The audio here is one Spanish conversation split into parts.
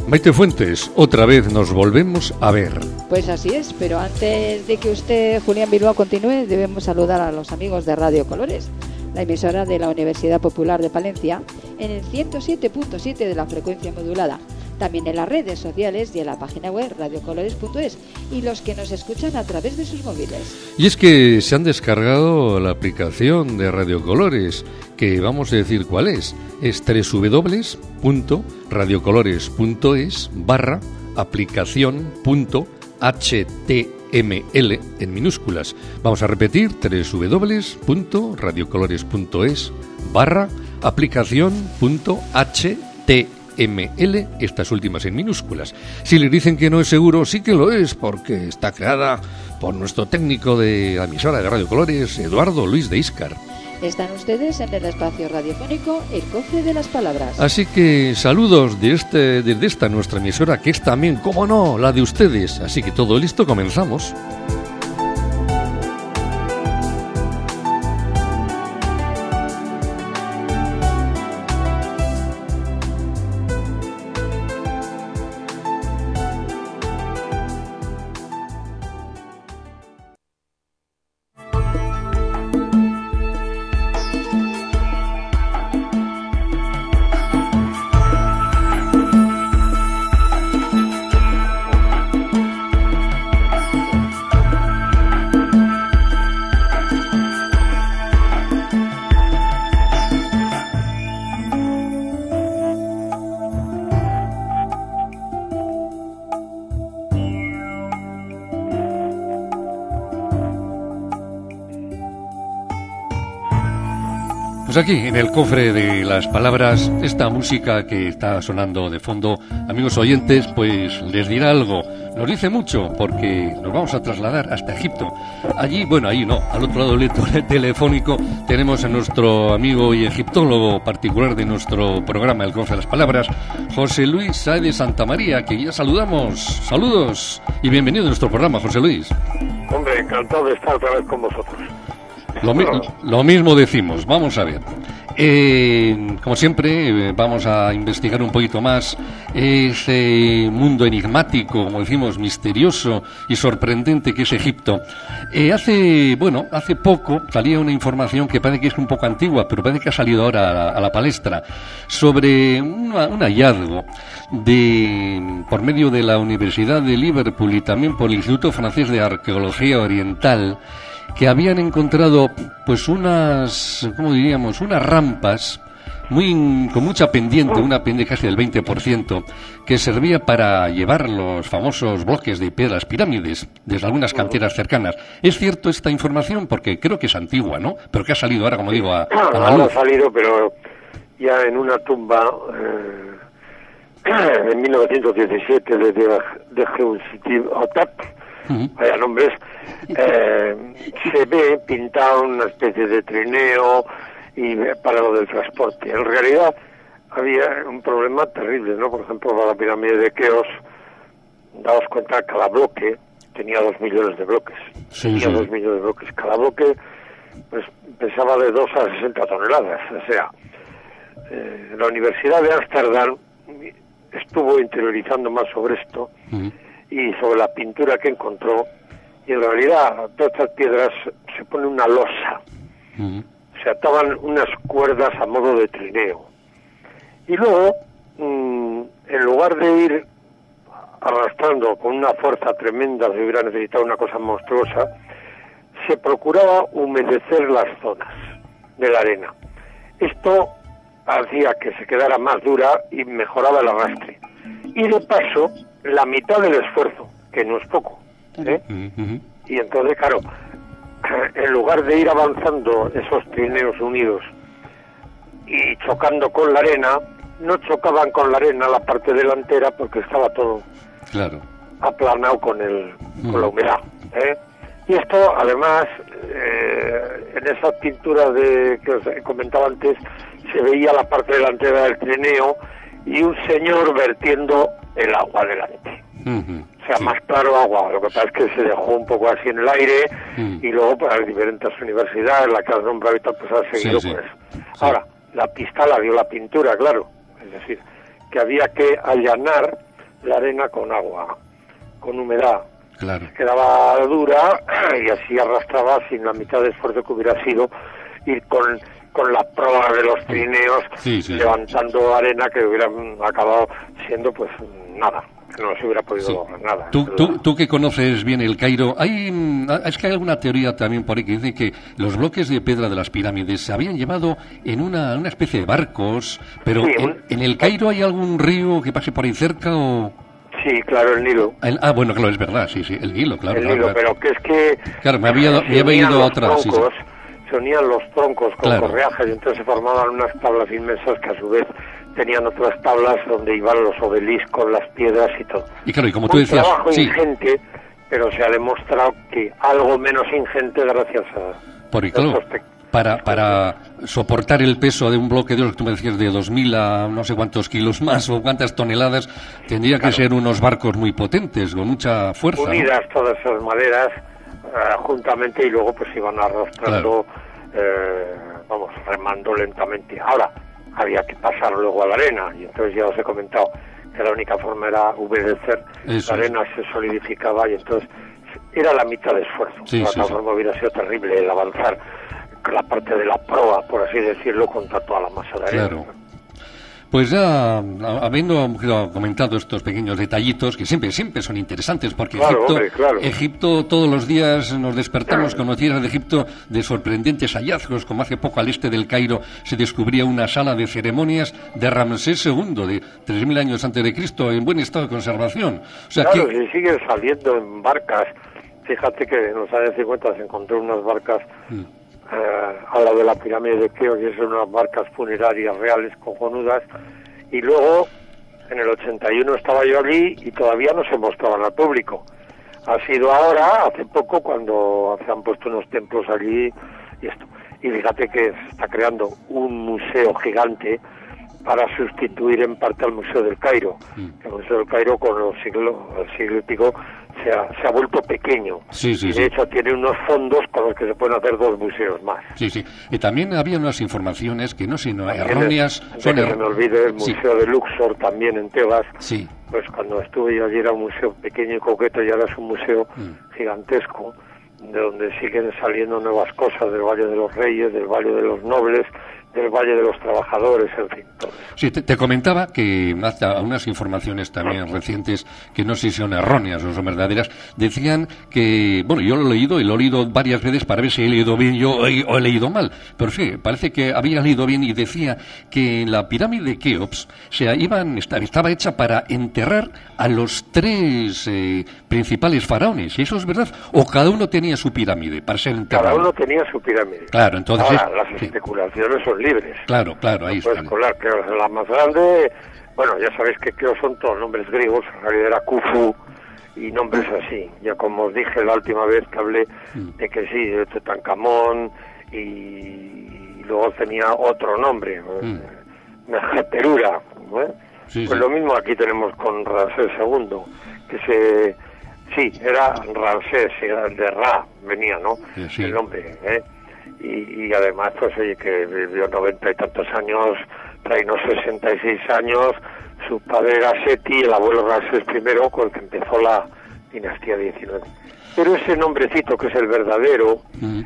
Maite Fuentes, otra vez nos volvemos a ver. Pues así es, pero antes de que usted, Julián Bilbao, continúe, debemos saludar a los amigos de Radio Colores, la emisora de la Universidad Popular de Palencia, en el 107.7 de la frecuencia modulada, también en las redes sociales y en la página web radiocolores.es, y los que nos escuchan a través de sus móviles. Y es que se han descargado la aplicación de Radio Colores, que vamos a decir cuál es www.radiocolores.es/aplicación.html en minúsculas. Vamos a repetir, www.radiocolores.es/aplicación.html, estas últimas en minúsculas. Si le dicen que no es seguro, sí que lo es, porque está creada por nuestro técnico de la emisora de Radio Colores, Eduardo Luis de Íscar. Están ustedes en el espacio radiofónico El Cofre de las Palabras. Así que saludos desde esta nuestra emisora, que es también, cómo no, la de ustedes. Así que todo listo, comenzamos. Pues aquí, en el cofre de las palabras, esta música que está sonando de fondo, amigos oyentes, pues les dirá algo. Nos dice mucho, porque nos vamos a trasladar hasta Egipto. Allí, bueno, ahí no, al otro lado del telefónico tenemos a nuestro amigo y egiptólogo particular de nuestro programa, El Cofre de las Palabras, José Luis Sáez de Santa María, que ya saludamos. Saludos y bienvenido a nuestro programa, José Luis. Hombre, encantado de estar otra vez con vosotros. Lo mismo decimos, vamos a ver. Como siempre, vamos a investigar un poquito más ese mundo enigmático, como decimos, misterioso y sorprendente que es Egipto. Hace poco salía una información que parece que es un poco antigua, pero parece que ha salido ahora a la palestra, sobre un hallazgo por medio de la Universidad de Liverpool y también por el Instituto Francés de Arqueología Oriental, que habían encontrado pues unas rampas con mucha pendiente, una pendiente casi del 20%, que servía para llevar los famosos bloques de piedras pirámides desde algunas canteras cercanas. ¿Es cierto esta información? Porque creo que es antigua, ¿no? Pero que ha salido ahora, como digo, a la luz. Ha salido, pero ya en una tumba en 1917 de Geunsiotep, vaya nombres, se ve pintado una especie de trineo y para lo del transporte. En realidad había un problema terrible, ¿no? Por ejemplo, para la pirámide de Keops, daos cuenta, cada bloque tenía 2 millones de bloques. Sí. 2 millones de bloques. Cada bloque pues pesaba de 2 a 60 toneladas. O sea, la Universidad de Ámsterdam estuvo interiorizando más sobre esto y sobre la pintura que encontró, y en realidad todas estas piedras se pone una losa, se ataban unas cuerdas a modo de trineo, y luego en lugar de ir arrastrando con una fuerza tremenda, se hubiera necesitado una cosa monstruosa, se procuraba humedecer las zonas de la arena. Esto hacía que se quedara más dura y mejoraba el arrastre, y de paso la mitad del esfuerzo, que no es poco, y entonces, claro, en lugar de ir avanzando esos trineos unidos y chocando con la arena, no chocaban con la arena la parte delantera porque estaba todo aplanado con la humedad, Y esto, además, en esas pinturas que os comentaba antes, se veía la parte delantera del trineo y un señor vertiendo el agua delante. O sea, más claro agua. Lo que pasa es que se dejó un poco así en el aire y luego para las diferentes universidades, la que has nombrado y tal, pues ha seguido por eso. Ahora, la pista la dio la pintura, claro. Es decir, que había que allanar la arena con agua, con humedad. Claro. Quedaba dura y así arrastraba sin la mitad de esfuerzo que hubiera sido ir con la proa de los trineos levantando arena que hubieran acabado siendo pues nada, que no se hubiera podido nada. Tú que conoces bien el Cairo, es que hay alguna teoría también por ahí que dice que los bloques de piedra de las pirámides se habían llevado en una especie de barcos, pero ¿en el Cairo hay algún río que pase por ahí cerca o...? Sí, claro, el Nilo. Bueno, claro, es verdad, sí, el Nilo, claro. El Nilo, claro. Pero que es que... Claro, me había ido a otra... Se unían los troncos con correajes y entonces se formaban unas tablas inmensas que a su vez tenían otras tablas donde iban los obeliscos, las piedras y todo. Y claro, y como tú decías... Un trabajo ingente, pero se ha demostrado que algo menos ingente gracias a... Porque claro, para soportar el peso de un bloque de, tú me decías, de 2.000 a no sé cuántos kilos más o cuántas toneladas, tendría que ser unos barcos muy potentes, con mucha fuerza. Unidas todas esas maderas juntamente y luego pues iban arrastrando, remando lentamente. Ahora, había que pasar luego a la arena y entonces ya os he comentado que la única forma era humedecer, la arena se solidificaba y entonces era la mitad de esfuerzo. De otra forma hubiera sido terrible el avanzar la parte de la proa, por así decirlo, contra toda la masa de arena. Claro. Pues ya, habiendo comentado estos pequeños detallitos, que siempre son interesantes, porque Egipto, todos los días nos despertamos con noticias de Egipto de sorprendentes hallazgos, como hace poco al este del Cairo se descubría una sala de ceremonias de Ramsés II, de 3.000 años antes de Cristo, en buen estado de conservación. O sea, y siguen saliendo en barcas. Fíjate que en los años 50 se encontró unas barcas al lado de la pirámide de Keops, y son unas barcas funerarias reales, cojonudas, y luego en el 81 estaba yo allí y todavía no se mostraban al público. Ha sido ahora, hace poco, cuando se han puesto unos templos allí y esto. Y fíjate que se está creando un museo gigante para sustituir en parte al Museo del Cairo. El Museo del Cairo con el siglo y pico se ha vuelto pequeño. De hecho tiene unos fondos con los que se pueden hacer 2 museos más. Y también había unas informaciones que no sino erróneas. Que se me olvide, el Museo de Luxor también en Tebas. Pues cuando estuve yo allí era un museo pequeño y coqueto y ahora es un museo gigantesco, de donde siguen saliendo nuevas cosas del Valle de los Reyes, del Valle de los Nobles, del Valle de los Trabajadores, en fin, todo eso. Sí, te comentaba que hasta unas informaciones también recientes, que no sé si son erróneas o son verdaderas, decían que, bueno, yo lo he leído varias veces para ver si he leído bien yo o he leído mal, pero sí, parece que había leído bien y decía que en la pirámide de Keops estaba hecha para enterrar a los 3 principales faraones, ¿y eso es verdad? ¿O cada uno tenía su pirámide para ser enterrado? Cada uno tenía su pirámide. Claro, entonces... Ahora, las especulaciones son libres. Claro, ahí está. Keops es la más grande. Bueno, ya sabéis que Keops son todos nombres griegos, en realidad era Khufu y nombres así. Ya como os dije la última vez que hablé de que sí, de Tutankamón y luego tenía otro nombre, Nefertari, pues lo mismo aquí tenemos con Ramsés II, que era Ramsés, era el de Ra, venía, ¿no? El nombre, Y además, pues oye, que vivió 90 y tantos años, reinó 66 años, su padre era Seti, el abuelo Ramsés I, con el que empezó la dinastía 19. Pero ese nombrecito, que es el verdadero,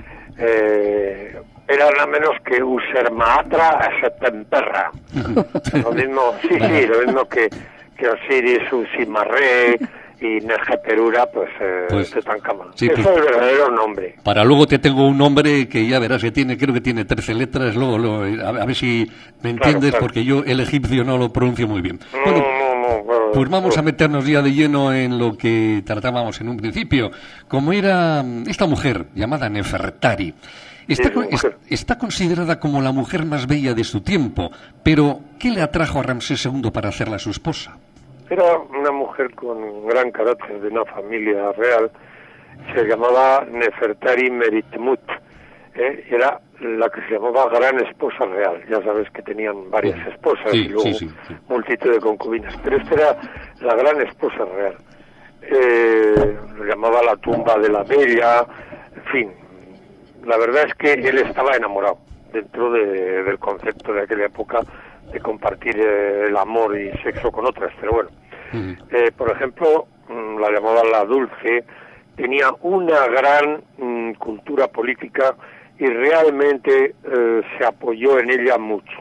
era nada menos que Usermaatra Setemperra. Lo mismo, lo mismo que Osiris, Usimarré y Nefertari, pues Tutankamón. Eso es el verdadero nombre. Para luego te tengo un nombre que ya verás que creo que tiene 13 letras, luego a ver si me entiendes, porque yo el egipcio no lo pronuncio muy bien. Pues vamos a meternos ya de lleno en lo que tratábamos en un principio, como era esta mujer llamada Nefertari. Está considerada como la mujer más bella de su tiempo, pero ¿qué le atrajo a Ramsés II para hacerla su esposa? Era una mujer con gran carácter, de una familia real, se llamaba Nefertari Meritmut, era la que se llamaba Gran Esposa Real. Ya sabes que tenían varias esposas y luego multitud de concubinas, pero esta era la Gran Esposa Real. Lo llamaba la tumba de la bella, en fin. La verdad es que él estaba enamorado dentro del concepto de aquella época de compartir el amor y sexo con otras, pero bueno, Por ejemplo, la llamaban la Dulce, tenía una gran cultura política y realmente se apoyó en ella mucho,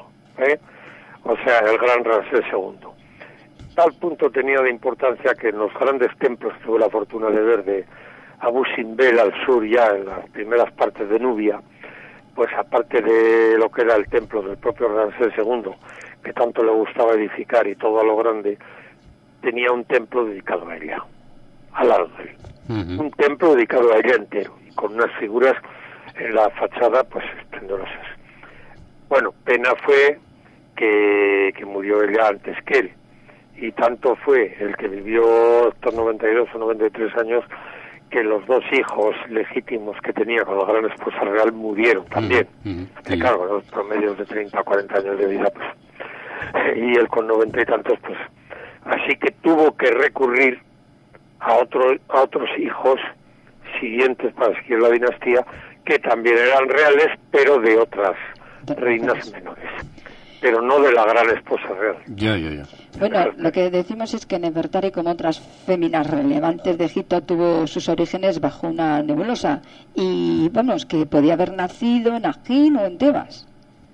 o sea, el gran Ramsés II. Tal punto tenía de importancia que en los grandes templos que tuve la fortuna de ver de Abu Simbel al sur, ya en las primeras partes de Nubia, pues aparte de lo que era el templo del propio Ramsés II, que tanto le gustaba edificar y todo a lo grande, tenía un templo dedicado a ella, al lado de él. Un templo dedicado a ella entero, y con unas figuras en la fachada pues esplendorosas. Bueno, pena fue que murió ella antes que él, y tanto fue el que vivió estos 92 o 93 años que los dos hijos legítimos que tenía con la gran esposa real murieron también. Que claro, los promedios de 30 o 40 años de vida, pues, y él con 90 y tantos, pues, así que tuvo que recurrir a otros hijos siguientes para seguir la dinastía, que también eran reales, pero de otras reinas menores, pero no de la gran esposa real. Ya. Bueno, lo que decimos es que Nefertari, como otras féminas relevantes de Egipto, tuvo sus orígenes bajo una nebulosa, y vamos, que podía haber nacido en Ajín o en Tebas.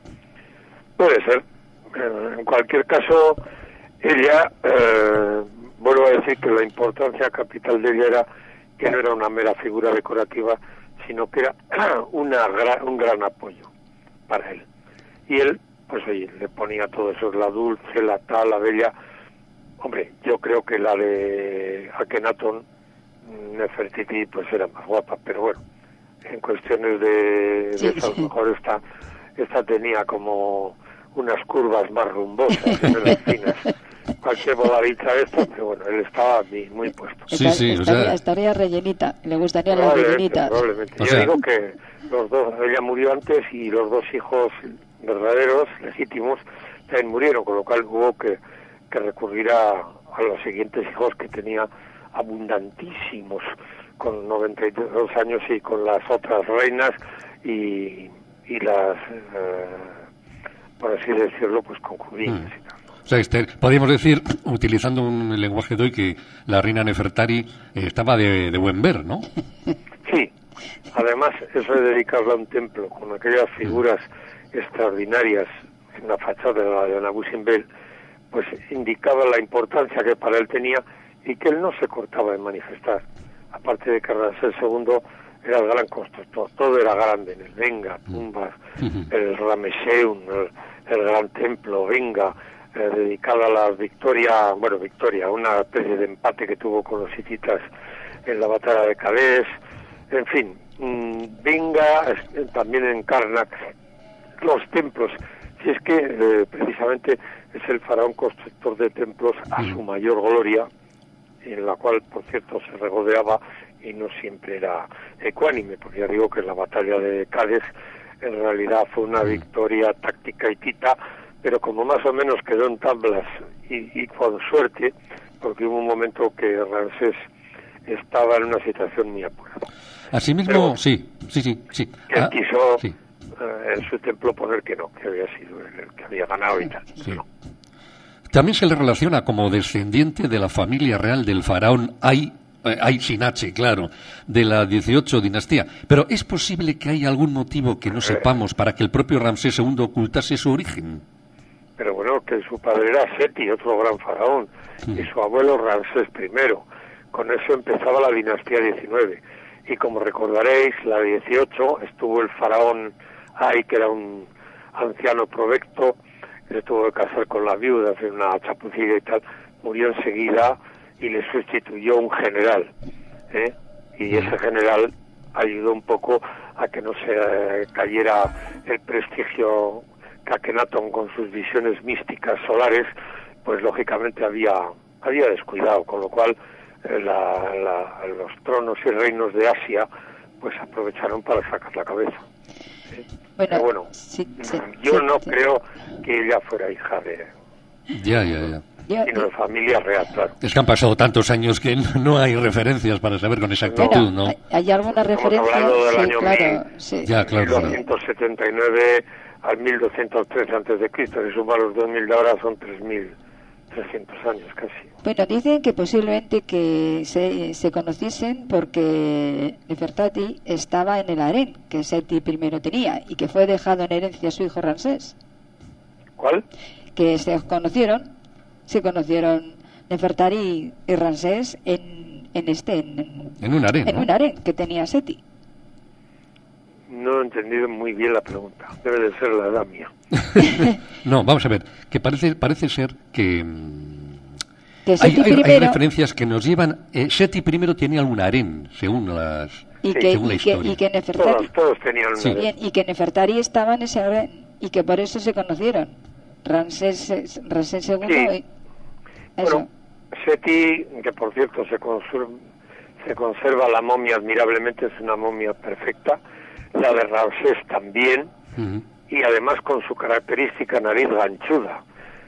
Puede ser. En cualquier caso, ella, vuelvo a decir que la importancia capital de ella era que no era una mera figura decorativa, sino que era un gran apoyo para él. Y él, pues oye, le ponía todo eso, la Dulce, la Tal, la Bella. Hombre, yo creo que la de Akenatón, Nefertiti, pues era más guapa, pero bueno, en cuestiones de eso, a lo mejor esta tenía como unas curvas más rumbosas, menos finas. Cualquier bodadita de esta, pero bueno, él estaba muy puesto. Estaría rellenita, le gustarían las rellenitas. Probablemente. Yo digo que los dos, ella murió antes y los dos hijos verdaderos, legítimos, también murieron, con lo cual hubo que recurrir a los siguientes hijos que tenía abundantísimos, con 92 años y con las otras reinas y las, por así decirlo, pues concubinas y tal. O sea, podríamos decir, utilizando un lenguaje de hoy, que la reina Nefertari estaba de buen ver, ¿no? Sí, además eso de dedicarla a un templo con aquellas figuras extraordinarias en la fachada de Abu Simbel, pues indicaba la importancia que para él tenía y que él no se cortaba en manifestar. Aparte de que Ramsés II era el gran constructor, todo era grande, en el Venga, tumbas, el Rameseum, el gran templo, Venga, dedicado a la victoria, una especie de empate que tuvo con los hititas en la batalla de Cadés, en fin, Venga, también en Karnak, los templos. Si es que precisamente es el faraón constructor de templos a su mayor gloria, en la cual, por cierto, se regodeaba y no siempre era ecuánime, porque ya digo que la batalla de Cádiz en realidad fue una victoria táctica hitita, pero como más o menos quedó en tablas y con suerte, porque hubo un momento que Ramsés estaba en una situación muy apurada. Asimismo, sí. Que él quiso en su templo poner que no, que había sido el que había ganado y tal. Sí. No. También se le relaciona como descendiente de la familia real del faraón Ay-Sin-H, claro, de la 18 dinastía. Pero ¿es posible que haya algún motivo que no sepamos para que el propio Ramsés II ocultase su origen? Pero bueno, que su padre era Seti, otro gran faraón, y su abuelo Ramsés I. Con eso empezaba la dinastía 19. Y como recordaréis, la 18 estuvo el faraón Ay, que era un anciano provecto, que se tuvo que casar con la viuda, hacer una chapucilla y tal, murió enseguida y le sustituyó un general, y ese general ayudó un poco a que no se cayera el prestigio que Akenatón con sus visiones místicas solares, pues lógicamente había descuidado, con lo cual los tronos y reinos de Asia pues aprovecharon para sacar la cabeza. Pero bueno, yo no creo que ella fuera hija de... Ya. Sino de familia real, claro. Es que han pasado tantos años que no hay referencias para saber con exactitud, ¿no? Hay alguna referencia. Estamos hablando del año claro. 1279 al 1213 antes de Cristo. Si sumas los 2000 de ahora son 3000 300 años casi. Bueno, dicen que posiblemente que se conociesen porque Nefertari estaba en el harén que Seti primero tenía y que fue dejado en herencia a su hijo Ramsés. ¿Cuál? Que se conocieron Nefertari y Ramsés en un harén, en ¿no? un harén que tenía Seti. No he entendido muy bien la pregunta. Debe de ser la edad mía. No, vamos a ver, que parece ser que Seti hay referencias que nos llevan. Seti primero tenía un harén, según la historia. Y que Nefertari, todos tenían un harén. bien, y que Nefertari estaba en ese harén y que por eso se conocieron. Ramsés II Sí. y eso. Bueno, Seti, que por cierto se conserva la momia admirablemente, es una momia perfecta. La de Ramsés también. Uh-huh. Y además con su característica nariz ganchuda.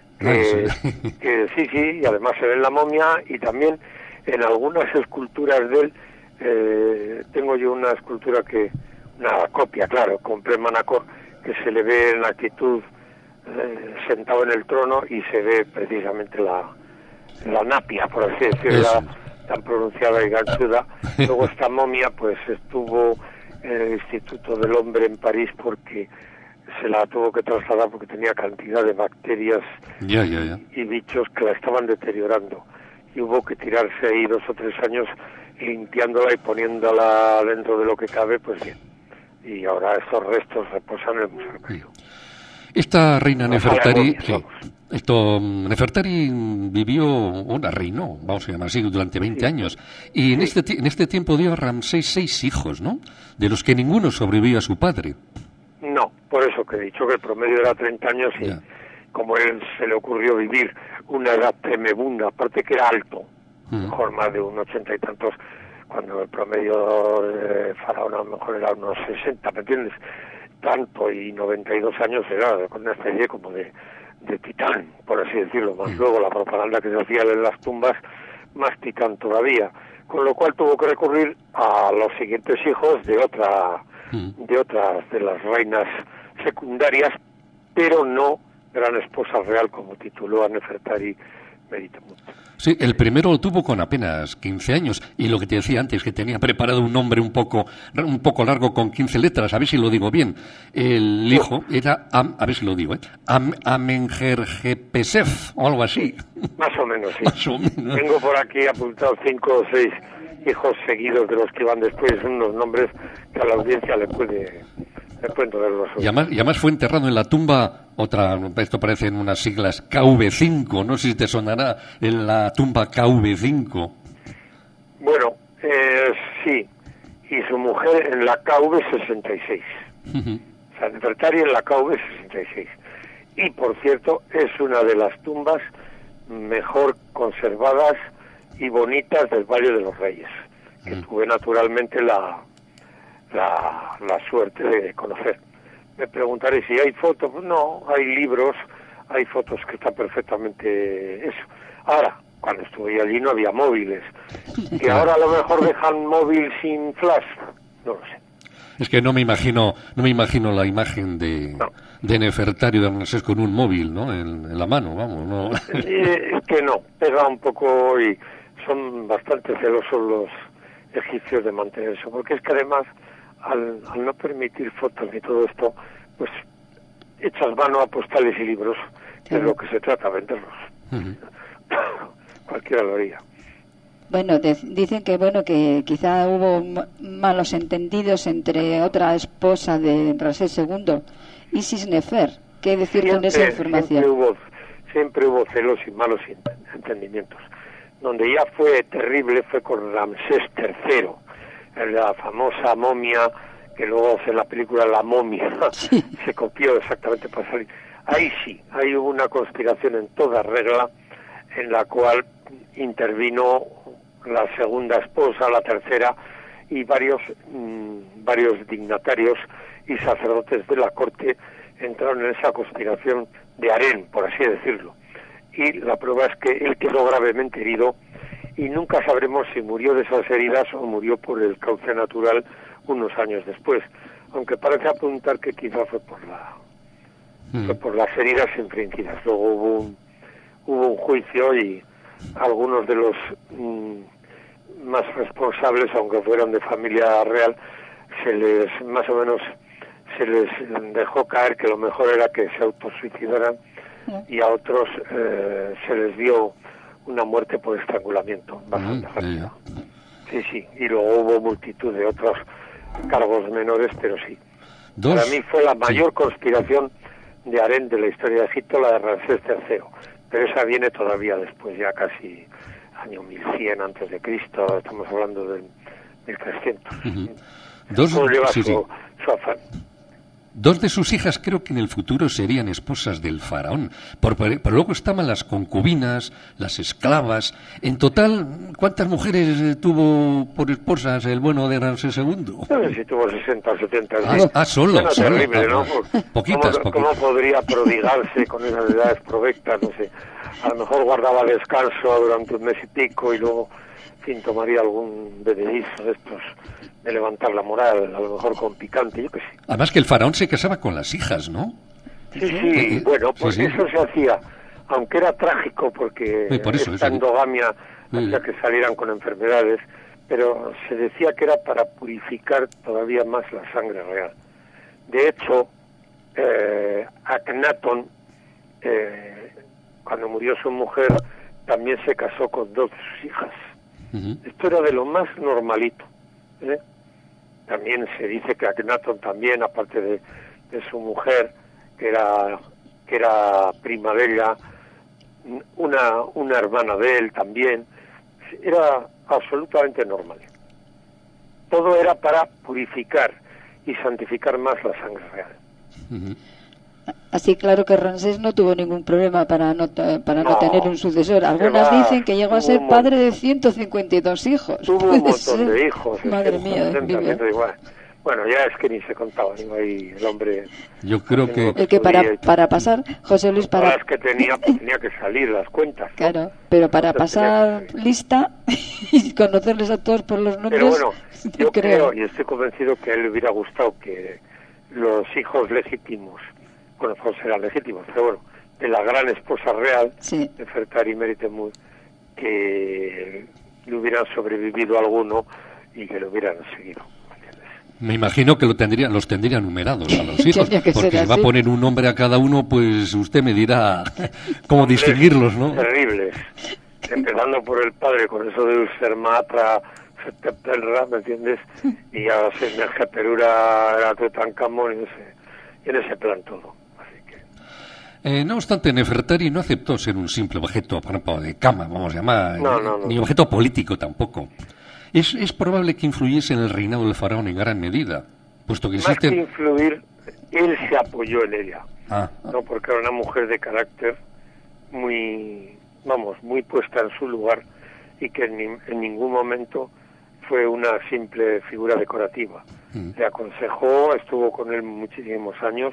Que sí, y además se ve en la momia y también en algunas esculturas de él. Tengo yo una escultura una copia, claro, compré en Manacor, que se le ve en la actitud sentado en el trono y se ve precisamente la napia, por así decirlo, tan pronunciada y ganchuda. Luego esta momia pues estuvo en el Instituto del Hombre en París porque se la tuvo que trasladar porque tenía cantidad de bacterias y bichos que la estaban deteriorando. Y hubo que tirarse ahí 2 o 3 años limpiándola y poniéndola dentro de lo que cabe, pues bien. Y ahora estos restos reposan en el Museo Cairo. Esta reina Nefertari, Nefertari reinó, vamos a llamar así, durante 20 años. Y en este tiempo dio a Ramsés 6 hijos, ¿no? De los que ninguno sobrevivió a su padre. No, por eso que he dicho que el promedio era 30 años y como él se le ocurrió vivir una edad tremebunda, aparte que era alto, mejor más de un 80 y tantos, cuando el promedio de Faraón a lo mejor era unos 60, ¿me entiendes? Tanto, y 92 años era con una especie como de titán, por así decirlo, más luego la propaganda que se hacía en las tumbas, más titán todavía, con lo cual tuvo que recurrir a los siguientes hijos de otras de las reinas secundarias, pero no gran esposa real como tituló a Nefertari Meritemut. Sí, el primero lo tuvo con apenas 15 años y lo que te decía antes, que tenía preparado un nombre un poco largo con 15 letras, a ver si lo digo bien. El hijo era, a ver si lo digo, Amenjerjepesef o algo así. Más o menos, sí. Más o menos. Tengo por aquí apuntados 5 o 6 hijos seguidos de los que van después, son unos nombres que a la audiencia le pueden doler los ojos. Y además fue enterrado en la tumba, esto parecen unas siglas, KV5, no sé si te sonará, en la tumba KV5. Bueno, sí, y su mujer en la KV66. O sea, Nefertari en la KV66. Y, por cierto, es una de las tumbas mejor conservadas y bonitas del Valle de los Reyes, que tuve naturalmente la suerte de conocer. Me preguntaré si hay fotos. No, hay libros, hay fotos que están perfectamente eso. Ahora, cuando estuve allí no había móviles, que ahora a lo mejor dejan móvil sin flash, no lo sé. Es que no me imagino la imagen de Nefertari de Ramsés con un móvil, ¿no? En la mano, vamos, no. Es que no, pega un poco y son bastante celosos los egipcios de mantener eso, porque es que además al no permitir fotos ni todo esto, pues echas mano a postales y libros, que es lo que se trata, venderlos. Cualquiera lo haría. Bueno, dicen que quizá hubo malos entendidos entre otra esposa de Ramsés II, Isis Nefer. ¿Qué decir con esa información? Siempre hubo celos y malos entendimientos. Donde ya fue terrible fue con Ramsés III, la famosa momia que luego hace la película La Momia, se copió exactamente para salir. Ahí sí, ahí hubo una conspiración en toda regla en la cual intervino la segunda esposa, la tercera y varios dignatarios y sacerdotes de la corte entraron en esa conspiración de harén, por así decirlo. Y la prueba es que él quedó gravemente herido y nunca sabremos si murió de esas heridas o murió por el cauce natural unos años después, aunque parece apuntar que quizá fue por las heridas infringidas. Luego hubo hubo un juicio y algunos de los más responsables, aunque fueran de familia real, más o menos se les dejó caer que lo mejor era que se autosuicidaran, y a otros se les dio una muerte por estrangulamiento bastante rápida. Sí, y luego hubo multitud de otros cargos menores, pero sí. Para mí fue la mayor conspiración de harén de la historia de Egipto, la de Ramsés III, pero esa viene todavía después, ya casi año 1100 antes de Cristo, estamos hablando del 1300. ¿Cómo lleva su afán? Dos de sus hijas creo que en el futuro serían esposas del faraón, pero luego estaban las concubinas, las esclavas. En total, ¿cuántas mujeres tuvo por esposas el bueno de Ramsés II? No sé si tuvo 60 o 70. Solo. Bueno, terrible, ¿no? Poquitas. ¿Cómo podría prodigarse con esas edades provectas? No sé. A lo mejor guardaba descanso durante un mes y pico y luego, en fin, tomaría algún bebedizo de estos de levantar la moral, a lo mejor con picante, yo qué sé. Además que el faraón se casaba con las hijas, ¿no? Sí, bueno, pues eso se hacía, aunque era trágico porque esta endogamia hacía que salieran con enfermedades, pero se decía que era para purificar todavía más la sangre real. De hecho, Akhenaton, cuando murió su mujer, también se casó con 2 de sus hijas. Esto era de lo más normalito. También se dice que Akhenaton también, aparte de su mujer, que era prima de ella, una hermana de él también, era absolutamente normal. Todo era para purificar y santificar más la sangre real. Así claro que Ramsés no tuvo ningún problema para no tener un sucesor. Algunas dicen que llegó a ser padre de 152 hijos. Tuvo un montón de hijos. Madre mía. Bueno, ya es que ni se contaba, digo, ahí el hombre... Yo creo que... El que para pasar, José Luis, para... Las que tenía que salir las cuentas, ¿no? Claro, pero para pasar lista y conocerles a todos por los nombres... Pero bueno, yo creo y estoy convencido que a él le hubiera gustado que los hijos legítimos, bueno, pues eran legítimos, pero bueno, de la gran esposa real, de Fertari Meritemud, que le hubieran sobrevivido alguno y que lo hubieran seguido. Me imagino que los tendría numerados a los hijos, porque va a poner un nombre a cada uno, pues usted me dirá cómo distinguirlos, ¿no? Terribles. Empezando por el padre, con eso de Ulcermatra, Septepelra, ¿me entiendes? Y ya se emerge Perura, era Tutankamón, y en ese plan todo. No obstante, Nefertari no aceptó ser un simple objeto, por ejemplo, de cama, vamos a llamar, ni objeto político tampoco. Es probable que influyese en el reinado del faraón en gran medida, puesto que existen... Más que influir, él se apoyó en ella, ¿no? Porque era una mujer de carácter muy puesta en su lugar y que en ningún momento fue una simple figura decorativa. Le aconsejó, estuvo con él muchísimos años,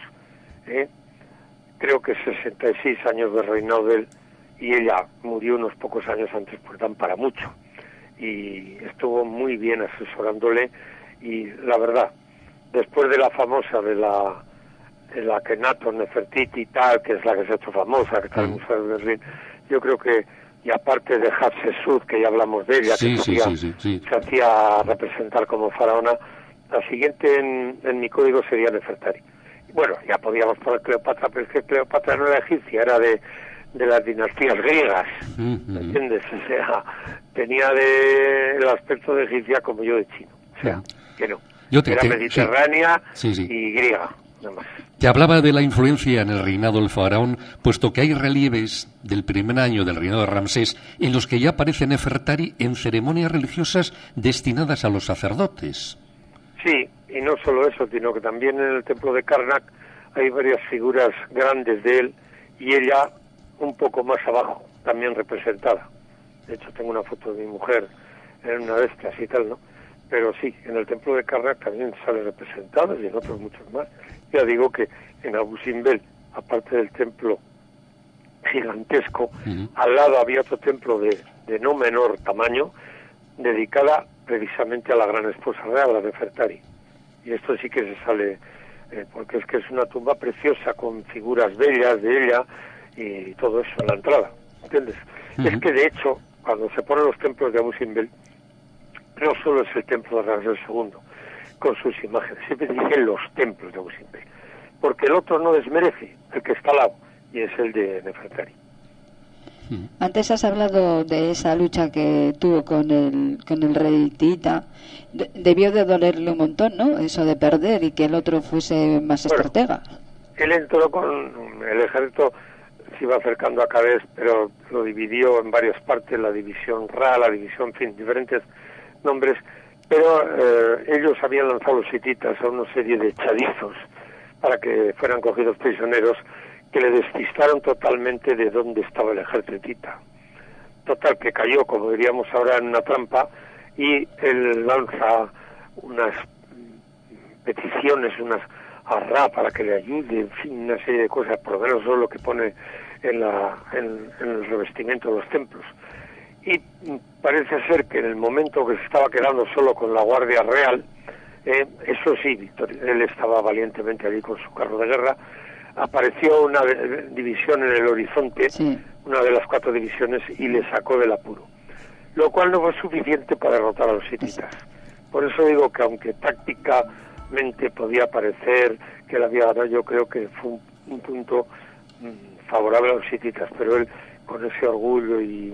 creo que 66 años de reinado de él, y ella murió unos pocos años antes, pues dan para mucho. Y estuvo muy bien asesorándole, y la verdad, después de la famosa de la Akhenaton, Nefertiti y tal, que es la que se ha hecho famosa, que está en el Museo de Berlín, yo creo que, y aparte de Hatshepsut, que ya hablamos de ella, que se hacía representar como faraona, la siguiente en mi código sería Nefertari. Bueno, ya podíamos poner Cleopatra, pero es que Cleopatra no era egipcia, era de las dinastías griegas, ¿me entiendes? O sea, tenía el aspecto de egipcia como yo de chino, o sea, que no. Era mediterránea y griega, nada más. Te hablaba de la influencia en el reinado del faraón, puesto que hay relieves del primer año del reinado de Ramsés en los que ya aparece Nefertari en ceremonias religiosas destinadas a los sacerdotes. Sí, y no solo eso, sino que también en el templo de Karnak hay varias figuras grandes de él y ella un poco más abajo, también representada. De hecho, tengo una foto de mi mujer en una de estas y tal, ¿no? Pero sí, en el templo de Karnak también sale representada y en otros muchos más. Ya digo que en Abu Simbel, aparte del templo gigantesco, al lado había otro templo de no menor tamaño, dedicada precisamente a la gran esposa real, la Nefertari. Y esto sí que se sale, porque es que es una tumba preciosa, con figuras bellas de ella y todo eso en la entrada. ¿entiendes? Es que, de hecho, cuando se ponen los templos de Abu Simbel, no solo es el templo de Ramsés II, con sus imágenes, siempre dicen los templos de Abu Simbel, porque el otro no desmerece, el que está al lado, y es el de Nefertari. Antes has hablado de esa lucha que tuvo con el rey Tita. Debió de dolerle un montón, ¿no? Eso de perder y que el otro fuese más estratega. Él entró con el ejército, se iba acercando a Cádiz, pero lo dividió en varias partes, la división Ra, la división, en fin, diferentes nombres, pero ellos habían lanzado los hititas a una serie de echadizos para que fueran cogidos prisioneros, que le despistaron totalmente de dónde estaba el ejército hitita. Total, que cayó, como diríamos ahora, en una trampa, y él lanza unas peticiones, a Ra para que le ayude, en fin, una serie de cosas, por lo menos eso es lo que pone en el revestimiento de los templos. Y parece ser que en el momento que se estaba quedando solo con la Guardia Real, eso sí, él estaba valientemente allí con su carro de guerra, apareció una división en el horizonte, una de las 4 divisiones, y le sacó del apuro, lo cual no fue suficiente para derrotar a los hititas. Por eso digo que aunque tácticamente podía parecer que él había ganado, yo creo que fue un punto favorable a los hititas, pero él, con ese orgullo y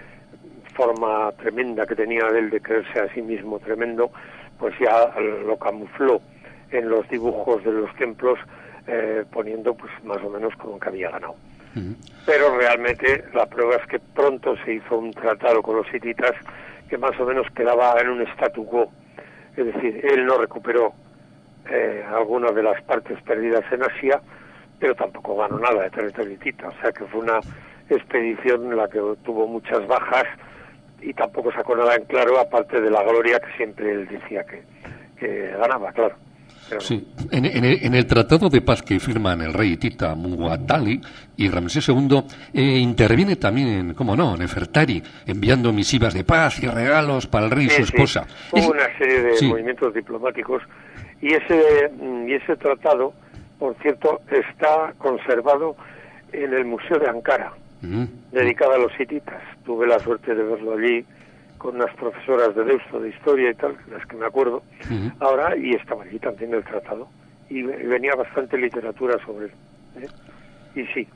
forma tremenda que tenía de él de creerse a sí mismo tremendo, pues ya lo camufló en los dibujos de los templos, poniendo pues más o menos como que había ganado. Pero realmente la prueba es que pronto se hizo un tratado con los hititas que más o menos quedaba en un statu quo, es decir, él no recuperó algunas de las partes perdidas en Asia, pero tampoco ganó nada de territorio hitita, o sea que fue una expedición en la que tuvo muchas bajas y tampoco sacó nada en claro, aparte de la gloria que siempre él decía que ganaba, claro. Sí, en el tratado de paz que firman el rey hitita Muwatalli y Ramsés II, interviene también, cómo no, Nefertari, enviando misivas de paz y regalos para el rey y su esposa. Hubo una serie de movimientos diplomáticos y ese tratado, por cierto, está conservado en el Museo de Ankara, dedicado a los hititas. Tuve la suerte de verlo allí con unas profesoras de Deusto, de historia y tal, las que me acuerdo ahora, y estaba allí también el tratado, y venía bastante literatura sobre él, y sí,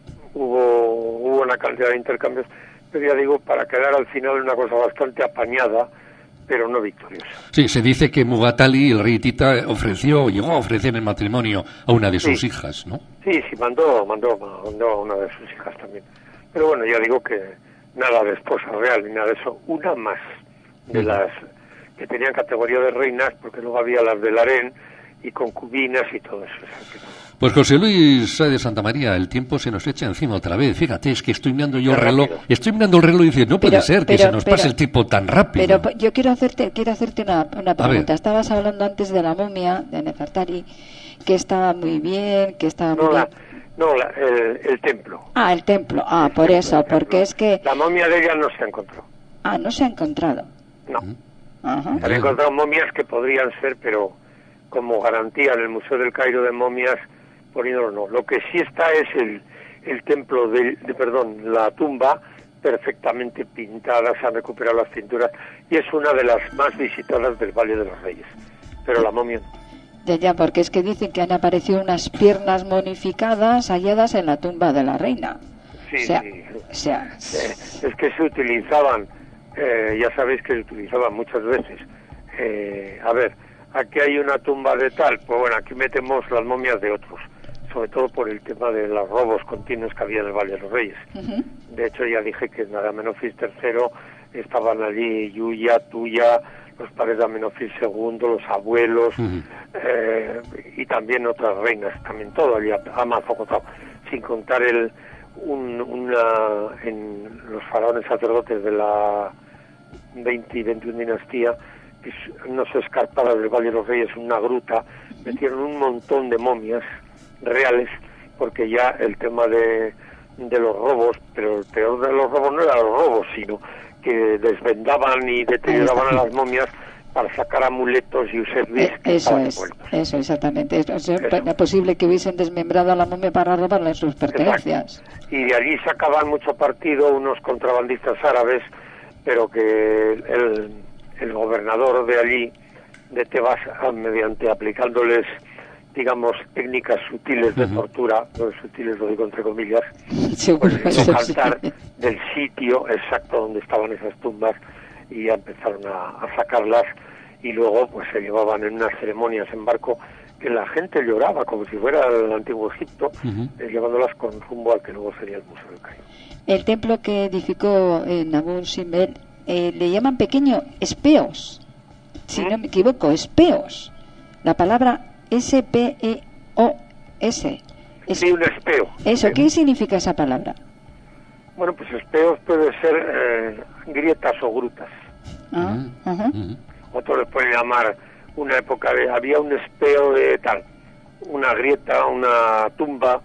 hubo una cantidad de intercambios, pero ya digo, para quedar al final una cosa bastante apañada, pero no victoriosa. Sí, se dice que Muwatalli, el rey hitita, llegó a ofrecer el matrimonio a una de sus hijas, ¿no? Sí, mandó a una de sus hijas también, pero bueno, ya digo que nada de esposa real ni nada de eso, una más de las que tenían categoría de reinas, porque luego había las del harén y concubinas y todo eso. Pues José Luis de Santa María, el tiempo se nos echa encima otra vez. Fíjate, es que estoy mirando yo el reloj, y dice, no puede ser que se nos pase el tiempo tan rápido. Pero yo quiero hacerte una pregunta. Estabas hablando antes de la momia de Nefertari, que estaba muy bien, que estaba muy bien. El templo. El templo. Por eso, porque es que... La momia de ella no se ha encontrado. No se ha encontrado. No. Se han encontrado momias que podrían ser, pero como garantía en el Museo del Cairo de momias, poniéndolo no. Lo que sí está es el templo la tumba perfectamente pintada, se han recuperado las pinturas, y es una de las más visitadas del Valle de los Reyes. Pero la momia no. Ya, porque es que dicen que han aparecido unas piernas momificadas halladas en la tumba de la reina. Es que se utilizaban, ya sabéis que se utilizaban muchas veces. Aquí hay una tumba de tal, pues bueno, aquí metemos las momias de otros, sobre todo por el tema de los robos continuos que había en el Valle de los Reyes. De hecho, ya dije que en Amenofis III estaban allí Yuya, Tuya, los padres de Amenofis II, los abuelos, y también otras reinas, también todo allí amazocotado, sin contar en los faraones sacerdotes de la 20 y 21 dinastía, que no se escarpada del Valle de los Reyes, una gruta, metieron un montón de momias reales, porque ya el tema de los robos, pero el peor de los robos no eran los robos, sino que desvendaban y deterioraban a las momias para sacar amuletos y usedris que eso estaban es, envueltos. eso exactamente. Era posible que hubiesen desmembrado a la momia para robarle sus pertenencias. Exacto. Y de allí sacaban mucho partido unos contrabandistas árabes, pero que el gobernador de allí, de Tebas, mediante aplicándoles, digamos, técnicas sutiles de tortura, no sutiles lo digo entre comillas, Seguro, pues hizo eso sí. cantar del sitio exacto donde estaban esas tumbas, y ya empezaron a sacarlas, y luego pues se llevaban en unas ceremonias en barco que la gente lloraba como si fuera el antiguo Egipto, llevándolas con rumbo al que luego sería el Museo del Cairo. El templo que edificó Abu Simbel le llaman pequeño Espeos, si no me equivoco, Espeos. La palabra S-P-E-O-S. Sí, un espeo. Eso, ¿qué significa esa palabra? Bueno, pues espeos puede ser grietas o grutas. Otros les pueden llamar una época de... Había un espeo de tal, una grieta, una tumba,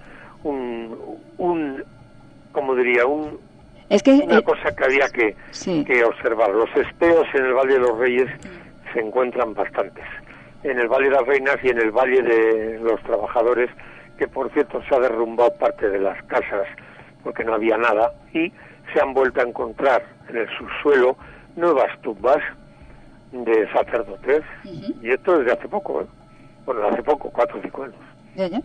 como diría, una cosa que había que observar. Los espeos en el Valle de los Reyes se encuentran bastantes. En el Valle de las Reinas y en el Valle de los Trabajadores, que por cierto se ha derrumbado parte de las casas porque no había nada, y se han vuelto a encontrar en el subsuelo nuevas tumbas de sacerdotes, y esto desde hace poco, bueno, hace poco, 4 o 5 años. Ya.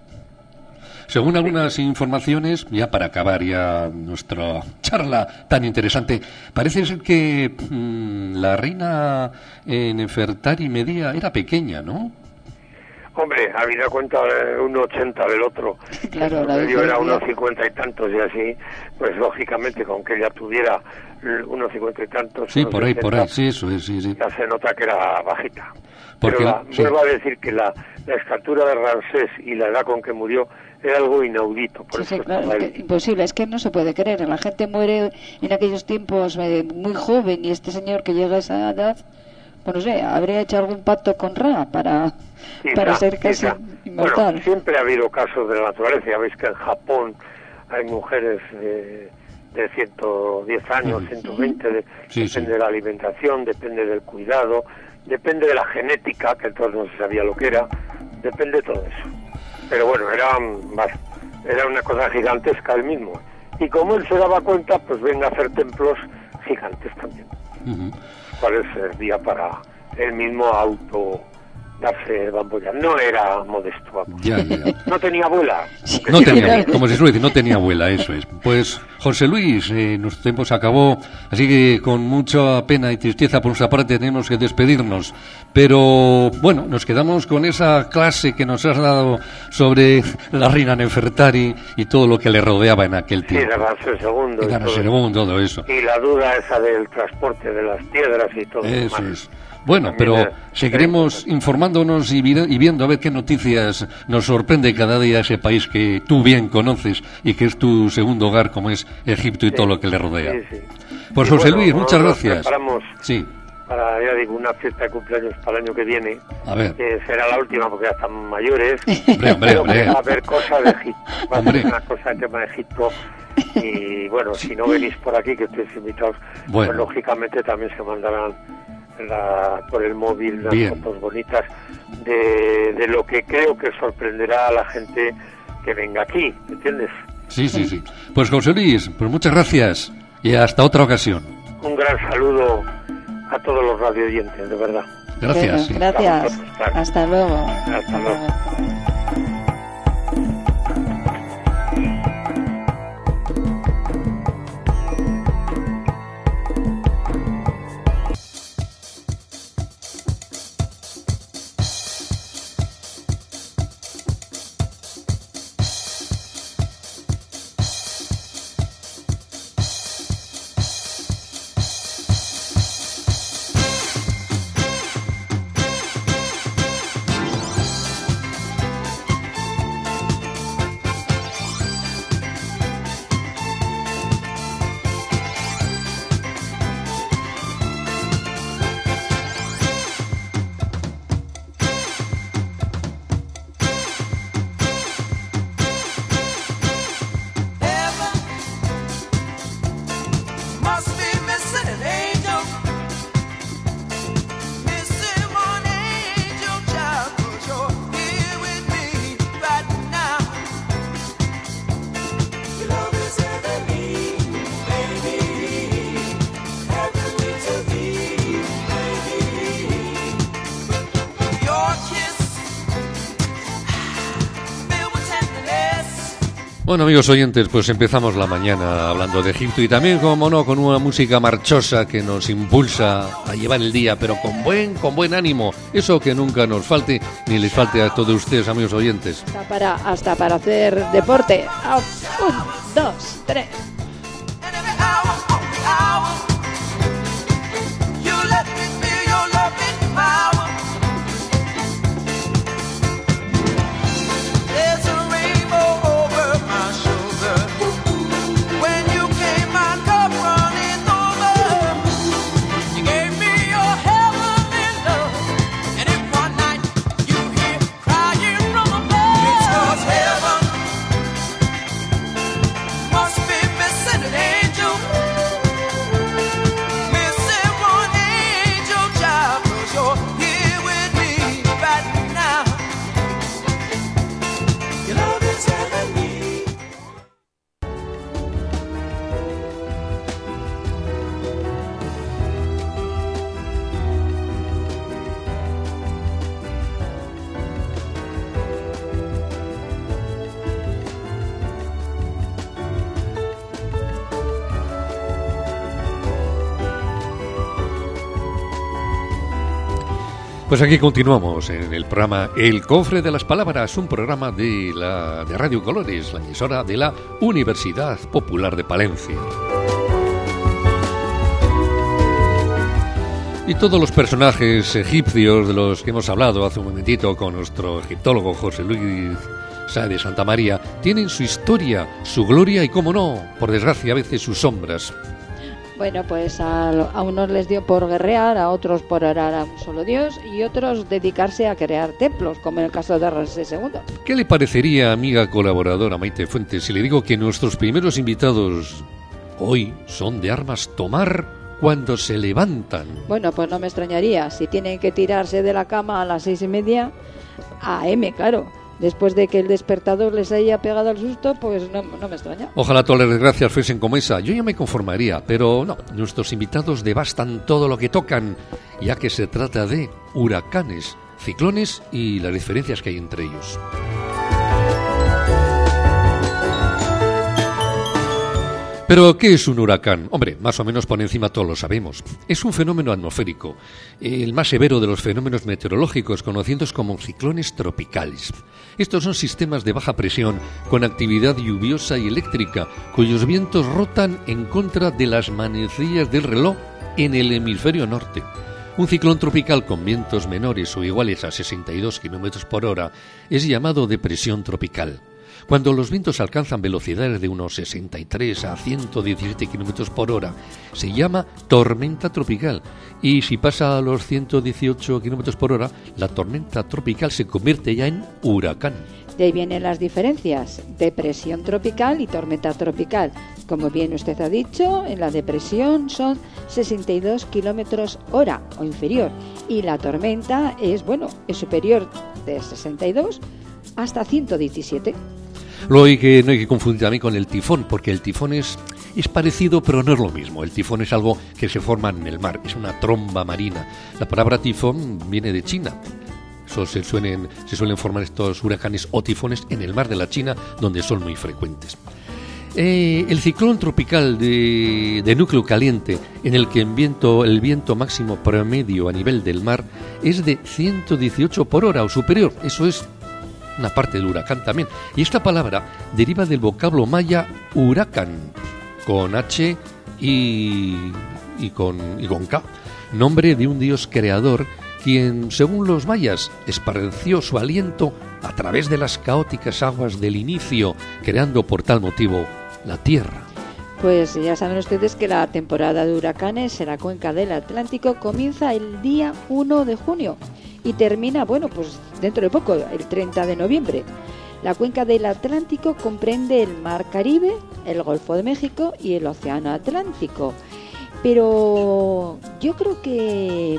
Según algunas informaciones, ya para acabar ya nuestra charla tan interesante, parece ser que la reina Nefertari Medía era pequeña, ¿no? Hombre, habida cuenta de 1,80 del otro, claro, yo era 1,50 y tantos y así, pues lógicamente con que ella tuviera 1,50 y tantos... Sí, por ahí, sí, eso es, sí. Ya se nota que era bajita. Porque, pero vuelvo a decir que la estatura de Ramsés y la edad con que murió era algo inaudito. Por eso claro, es que imposible, es que no se puede creer. La gente muere en aquellos tiempos muy joven, y este señor que llega a esa edad, pues no sé, habría hecho algún pacto con Ra para ser casi inmortal. Bueno, siempre ha habido casos de la naturaleza. Ya veis que en Japón hay mujeres de 110 años, 120, depende de la alimentación, depende del cuidado, depende de la genética, que entonces no se sabía lo que era, depende de todo eso. Pero bueno, era una cosa gigantesca él mismo. Y como él se daba cuenta, pues venga a hacer templos gigantes también, cuales servía para él mismo darse bambolla. No era modesto, vamos. Ya. No tenía abuela. No tenía, como se suele decir, no tenía abuela, eso es. Pues, José Luis, nuestro tiempo se acabó, así que con mucha pena y tristeza por nuestra parte tenemos que despedirnos. Pero, bueno, nos quedamos con esa clase que nos has dado sobre la reina Nefertari y todo lo que le rodeaba en aquel tiempo. Sí, de Ramsés II. Y de Ramsés II, todo eso. Y la duda esa del transporte de las piedras y todo eso demás. Es. Bueno, pero seguiremos informándonos y viendo a ver qué noticias nos sorprende cada día ese país que tú bien conoces y que es tu segundo hogar, como es Egipto y todo lo que le rodea. Sí. Pues José Luis, muchas gracias. Preparamos sí. Para, ya digo, una fiesta de cumpleaños para el año que viene. A ver. Que será la última porque ya están mayores. Hombre. Va a haber cosas de Egipto. Va a haber una cosa de tema de Egipto. Y bueno, si no venís por aquí, que estéis invitados, pues lógicamente también se mandarán por el móvil las fotos bonitas de lo que creo que sorprenderá a la gente que venga aquí, ¿entiendes? Sí. Pues José Luis, pues muchas gracias y hasta otra ocasión. Un gran saludo a todos los radioyentes, de verdad. Gracias. Bueno, gracias. Hasta luego. Hasta luego. Bueno, amigos oyentes, pues empezamos la mañana hablando de Egipto y también, como no, con una música marchosa que nos impulsa a llevar el día, pero con buen ánimo. Eso que nunca nos falte, ni les falte a todos ustedes, amigos oyentes. Hasta para hacer deporte. 1, 2, 3. Pues aquí continuamos en el programa El Cofre de las Palabras, un programa de Radio Colores, la emisora de la Universidad Popular de Palencia. Y todos los personajes egipcios de los que hemos hablado hace un momentito con nuestro egiptólogo José Luis Sáez de Santa María tienen su historia, su gloria y, cómo no, por desgracia, a veces sus sombras. Bueno, pues a unos les dio por guerrear, a otros por orar a un solo Dios y otros dedicarse a crear templos, como en el caso de Ramsés II. ¿Qué le parecería, amiga colaboradora Maite Fuentes, si le digo que nuestros primeros invitados hoy son de armas tomar cuando se levantan? Bueno, pues no me extrañaría. Si tienen que tirarse de la cama a las 6:30 AM, claro. Después de que el despertador les haya pegado el susto, pues no me extraña. Ojalá todas las desgracias fuesen como esa. Yo ya me conformaría, pero no. Nuestros invitados devastan todo lo que tocan, ya que se trata de huracanes, ciclones y las diferencias que hay entre ellos. Pero, ¿qué es un huracán? Hombre, más o menos por encima todos lo sabemos. Es un fenómeno atmosférico, el más severo de los fenómenos meteorológicos, conocidos como ciclones tropicales. Estos son sistemas de baja presión con actividad lluviosa y eléctrica, cuyos vientos rotan en contra de las manecillas del reloj en el hemisferio norte. Un ciclón tropical con vientos menores o iguales a 62 km por hora es llamado depresión tropical. Cuando los vientos alcanzan velocidades de unos 63 a 117 km por hora, se llama tormenta tropical. Y si pasa a los 118 km por hora, la tormenta tropical se convierte ya en huracán. De ahí vienen las diferencias, depresión tropical y tormenta tropical. Como bien usted ha dicho, en la depresión son 62 km hora o inferior. Y la tormenta es superior de 62 hasta 117. Luego no hay que confundir también con el tifón, porque el tifón es parecido, pero no es lo mismo. El tifón es algo que se forma en el mar, es una tromba marina. La palabra tifón viene de China. Se suelen formar estos huracanes o tifones en el mar de la China, donde son muy frecuentes. El ciclón tropical de núcleo caliente, en el que el viento máximo promedio a nivel del mar es de 118 por hora o superior, eso es una parte del huracán también. Y esta palabra deriva del vocablo maya huracán, con H y con K, nombre de un dios creador, quien, según los mayas, esparció su aliento a través de las caóticas aguas del inicio, creando por tal motivo la tierra. Pues ya saben ustedes que la temporada de huracanes en la cuenca del Atlántico comienza el día 1 de junio y termina, pues dentro de poco, el 30 de noviembre. La cuenca del Atlántico comprende el Mar Caribe, el Golfo de México y el Océano Atlántico. Pero yo creo que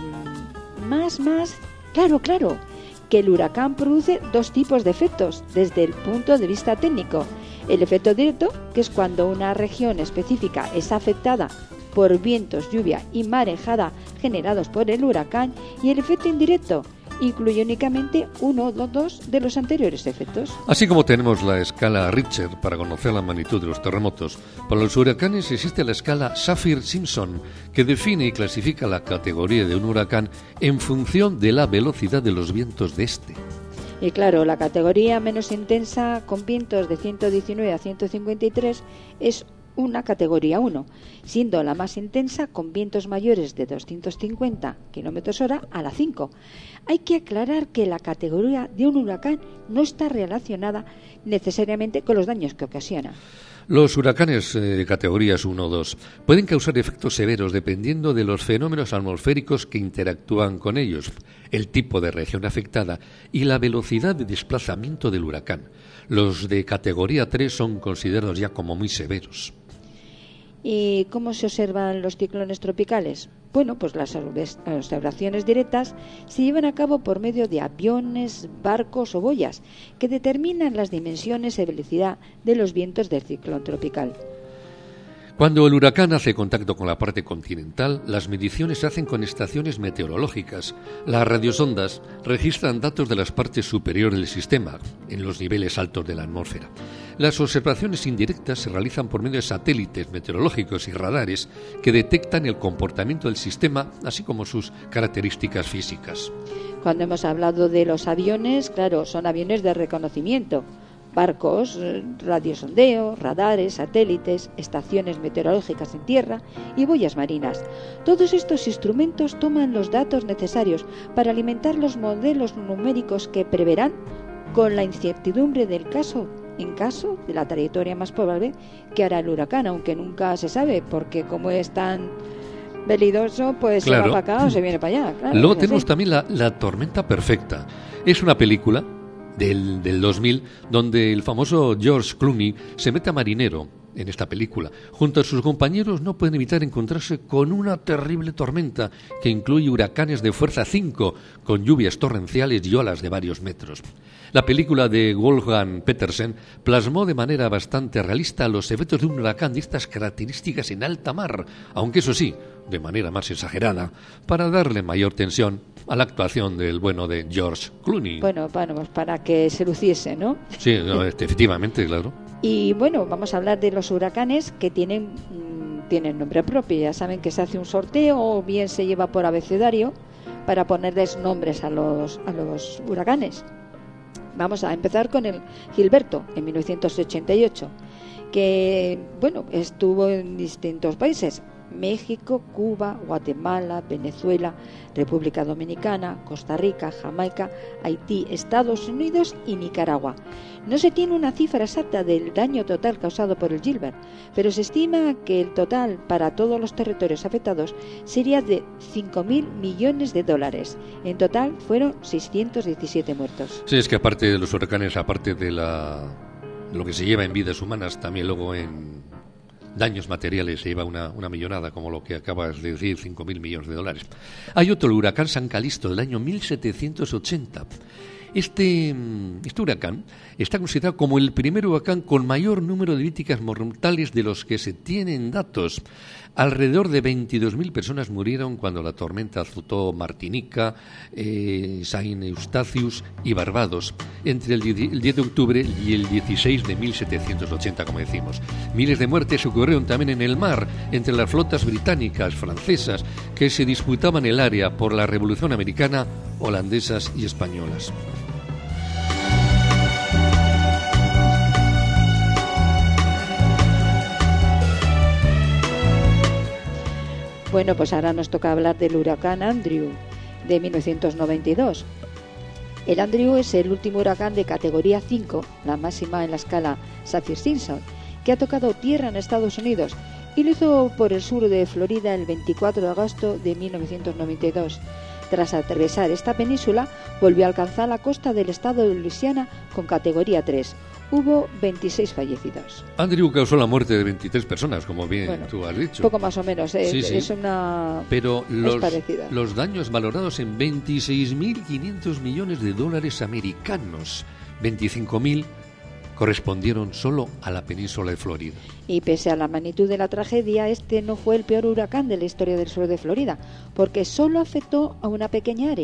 claro, que el huracán produce dos tipos de efectos desde el punto de vista técnico. El efecto directo, que es cuando una región específica es afectada por vientos, lluvia y marejada generados por el huracán, y el efecto indirecto, incluye únicamente uno o dos de los anteriores efectos. Así como tenemos la escala Richter para conocer la magnitud de los terremotos, para los huracanes existe la escala Saffir-Simpson, que define y clasifica la categoría de un huracán en función de la velocidad de los vientos de este. Y claro, la categoría menos intensa, con vientos de 119 a 153, es una categoría 1, siendo la más intensa con vientos mayores de 250 km/h a la 5. Hay que aclarar que la categoría de un huracán no está relacionada necesariamente con los daños que ocasiona. Los huracanes de categorías 1 o 2 pueden causar efectos severos dependiendo de los fenómenos atmosféricos que interactúan con ellos, el tipo de región afectada y la velocidad de desplazamiento del huracán. Los de categoría 3 son considerados ya como muy severos. ¿Y cómo se observan los ciclones tropicales? Bueno, pues las observaciones directas se llevan a cabo por medio de aviones, barcos o boyas, que determinan las dimensiones y velocidad de los vientos del ciclón tropical. Cuando el huracán hace contacto con la parte continental, las mediciones se hacen con estaciones meteorológicas. Las radiosondas registran datos de las partes superiores del sistema, en los niveles altos de la atmósfera. Las observaciones indirectas se realizan por medio de satélites meteorológicos y radares que detectan el comportamiento del sistema, así como sus características físicas. Cuando hemos hablado de los aviones, claro, son aviones de reconocimiento. Barcos, radiosondeo, radares, satélites, estaciones meteorológicas en tierra y boyas marinas. Todos estos instrumentos toman los datos necesarios para alimentar los modelos numéricos que preverán, con la incertidumbre del caso, en caso de la trayectoria más probable que hará el huracán, aunque nunca se sabe, porque como es tan velidoso, pues claro, se va para acá o se viene para allá. Claro, luego tenemos también la tormenta perfecta. Es una película del 2000, donde el famoso George Clooney se mete a marinero en esta película. Junto a sus compañeros no pueden evitar encontrarse con una terrible tormenta que incluye huracanes de fuerza 5, con lluvias torrenciales y olas de varios metros. La película de Wolfgang Petersen plasmó de manera bastante realista los efectos de un huracán de estas características en alta mar, aunque eso sí, de manera más exagerada, para darle mayor tensión a la actuación del bueno de George Clooney. Bueno, pues para que se luciese, ¿no? Sí, no, efectivamente, claro. Y bueno, vamos a hablar de los huracanes que tienen nombre propio. Ya saben que se hace un sorteo o bien se lleva por abecedario para ponerles nombres a los huracanes. Vamos a empezar con el Gilberto, en 1988, que bueno, estuvo en distintos países: México, Cuba, Guatemala, Venezuela, República Dominicana, Costa Rica, Jamaica, Haití, Estados Unidos y Nicaragua. No se tiene una cifra exacta del daño total causado por el Gilbert, pero se estima que el total para todos los territorios afectados sería de 5.000 millones de dólares. En total fueron 617 muertos. Sí, es que aparte de los huracanes, aparte de lo que se lleva en vidas humanas, también luego en daños materiales se lleva una millonada, como lo que acabas de decir, 5.000 millones de dólares. Hay otro, el huracán San Calixto, del año 1780. Este huracán está considerado como el primer huracán con mayor número de víctimas mortales de los que se tienen datos. Alrededor de 22.000 personas murieron cuando la tormenta azotó Martinica, Saint Eustatius y Barbados entre el 10 de octubre y el 16 de 1780, como decimos. Miles de muertes ocurrieron también en el mar entre las flotas británicas, francesas, que se disputaban el área por la Revolución Americana, holandesas y españolas. Bueno, pues ahora nos toca hablar del huracán Andrew de 1992. El Andrew es el último huracán de categoría 5, la máxima en la escala Saffir-Simpson, que ha tocado tierra en Estados Unidos y lo hizo por el sur de Florida el 24 de agosto de 1992. Tras atravesar esta península, volvió a alcanzar la costa del estado de Luisiana con categoría 3. Hubo 26 fallecidos. Andrew causó la muerte de 23 personas, como bien tú has dicho. Poco más o menos, sí. Es una... Pero es parecida. Los daños valorados en 26.500 millones de dólares americanos, 25.000 correspondieron solo a la península de Florida. Y pese a la magnitud de la tragedia, este no fue el peor huracán de la historia del sur de Florida, porque solo afectó a una pequeña área,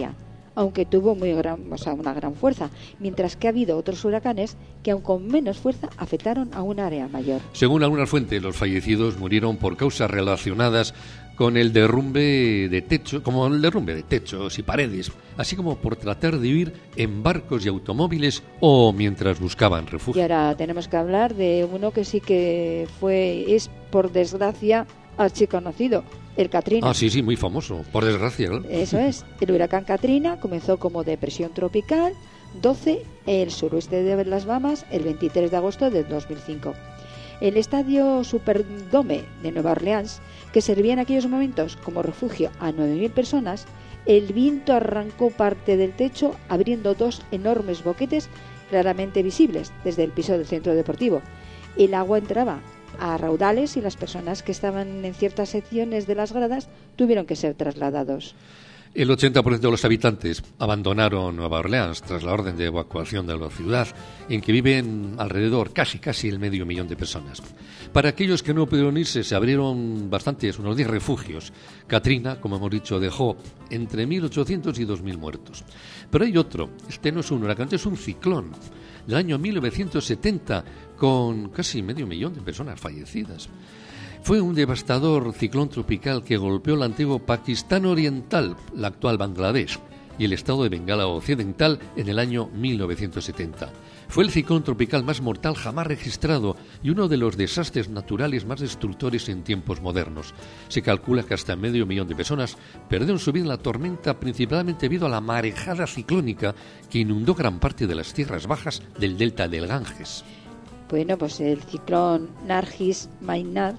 aunque tuvo una gran fuerza, mientras que ha habido otros huracanes que, aun con menos fuerza, afectaron a un área mayor. Según algunas fuentes, los fallecidos murieron por causas relacionadas con el derrumbe de techo, como el derrumbe de techos y paredes, así como por tratar de huir en barcos y automóviles o mientras buscaban refugio. Y ahora tenemos que hablar de uno que sí que es por desgracia archiconocido, el Katrina. Ah, sí, muy famoso, por desgracia, claro. Eso es, el huracán Katrina comenzó como depresión tropical 12 en el suroeste de las Bahamas el 23 de agosto del 2005. El estadio Superdome de Nueva Orleans, que servía en aquellos momentos como refugio a 9.000 personas, el viento arrancó parte del techo, abriendo 2 enormes boquetes claramente visibles desde el piso del centro deportivo. El agua entraba a raudales y las personas que estaban en ciertas secciones de las gradas tuvieron que ser trasladados. El 80% de los habitantes abandonaron Nueva Orleans tras la orden de evacuación de la ciudad, en que viven alrededor casi el 500.000 de personas. Para aquellos que no pudieron irse, se abrieron unos 10 refugios. Katrina, como hemos dicho, dejó entre 1.800 y 2.000 muertos. Pero hay otro, este no es un huracán, es un ciclón del año 1970, con casi 500.000 de personas fallecidas. Fue un devastador ciclón tropical que golpeó el antiguo Pakistán Oriental, la actual Bangladesh, y el estado de Bengala Occidental en el año 1970. Fue el ciclón tropical más mortal jamás registrado y uno de los desastres naturales más destructores en tiempos modernos. Se calcula que hasta 500.000 de personas perdieron su vida en la tormenta, principalmente debido a la marejada ciclónica que inundó gran parte de las tierras bajas del delta del Ganges. Bueno, pues el ciclón Nargis Mainar,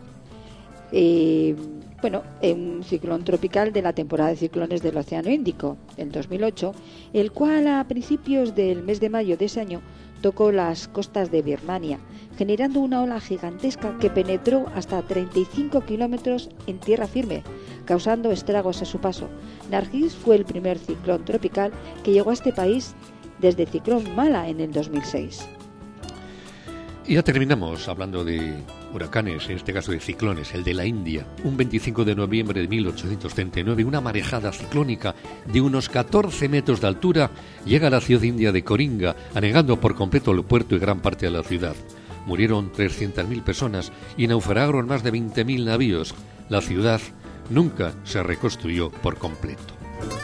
un ciclón tropical de la temporada de ciclones del Océano Índico, el 2008, el cual a principios del mes de mayo de ese año tocó las costas de Birmania, generando una ola gigantesca que penetró hasta 35 kilómetros en tierra firme, causando estragos a su paso. Nargis fue el primer ciclón tropical que llegó a este país desde el ciclón Mala en el 2006. Y ya terminamos hablando de huracanes, en este caso de ciclones, el de la India. Un 25 de noviembre de 1839, una marejada ciclónica de unos 14 metros de altura llega a la ciudad india de Coringa, anegando por completo el puerto y gran parte de la ciudad. Murieron 300.000 personas y naufragaron más de 20.000 navíos. La ciudad nunca se reconstruyó por completo.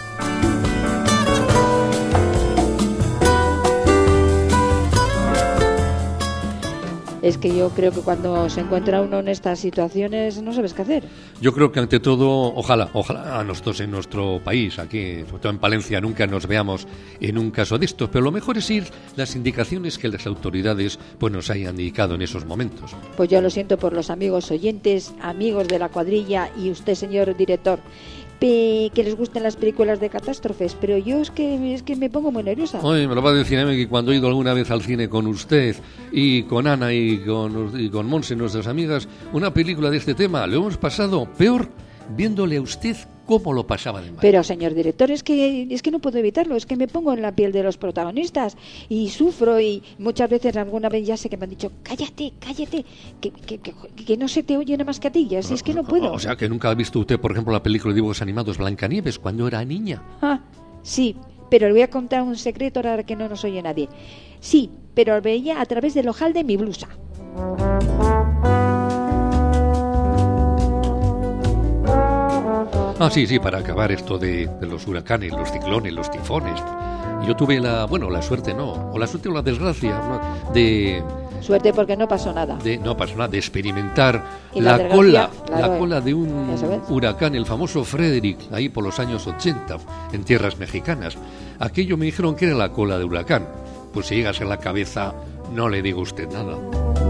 Es que yo creo que cuando se encuentra uno en estas situaciones no sabes qué hacer. Yo creo que ante todo, ojalá a nosotros en nuestro país, aquí, sobre todo en Palencia, nunca nos veamos en un caso de estos, pero lo mejor es ir las indicaciones que las autoridades nos hayan indicado en esos momentos. Pues yo lo siento por los amigos oyentes, amigos de la cuadrilla y usted, señor director, que les gusten las películas de catástrofes, pero yo es que me pongo muy nerviosa. Oye, me lo va a decir a mí que cuando he ido alguna vez al cine con usted y con Ana y con Monse, nuestras amigas, una película de este tema, lo hemos pasado peor viéndole a usted cómo lo pasaba de mal. Pero, señor director, es que no puedo evitarlo, es que me pongo en la piel de los protagonistas y sufro, y muchas veces, alguna vez ya sé que me han dicho, cállate, que no se te oye nada más que a ti, ya, si es que no puedo. O sea, que nunca ha visto usted, por ejemplo, la película de dibujos animados Blancanieves cuando era niña. Ah, sí, pero le voy a contar un secreto ahora que no nos oye nadie. Sí, pero lo veía a través del ojal de mi blusa. Ah, sí, para acabar esto de los huracanes, los ciclones, los tifones. Yo tuve la suerte o la desgracia, ¿no? de... Suerte porque no pasó nada. No pasó nada, de experimentar la cola de un huracán, el famoso Frederick, ahí por los años 80, en tierras mexicanas. Aquello me dijeron que era la cola de huracán. Pues si llegas a la cabeza, no le digo a usted nada.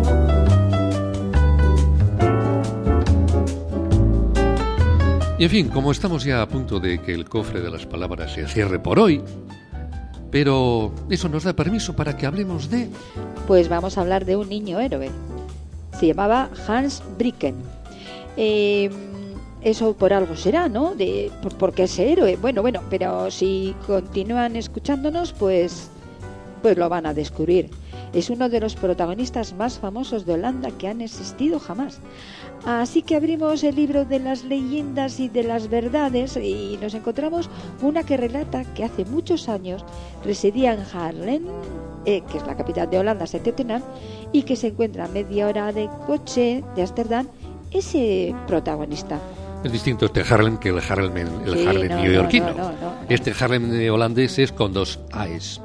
Y en fin, como estamos ya a punto de que el cofre de las palabras se cierre por hoy, pero eso nos da permiso para que hablemos de... Pues vamos a hablar de un niño héroe. Se llamaba Hans Bricken. Eso por algo será, ¿no? Porque es héroe. Bueno, pero si continúan escuchándonos, pues lo van a descubrir. Es uno de los protagonistas más famosos de Holanda que han existido jamás. Así que abrimos el libro de las leyendas y de las verdades y nos encontramos una que relata que hace muchos años residía en Haarlem, que es la capital de Holanda septentrional, y que se encuentra a media hora de coche de Ámsterdam. Ese protagonista. Es distinto este Haarlem que el Haarlem neoyorquino. No. Este Haarlem holandés es con 2 A's.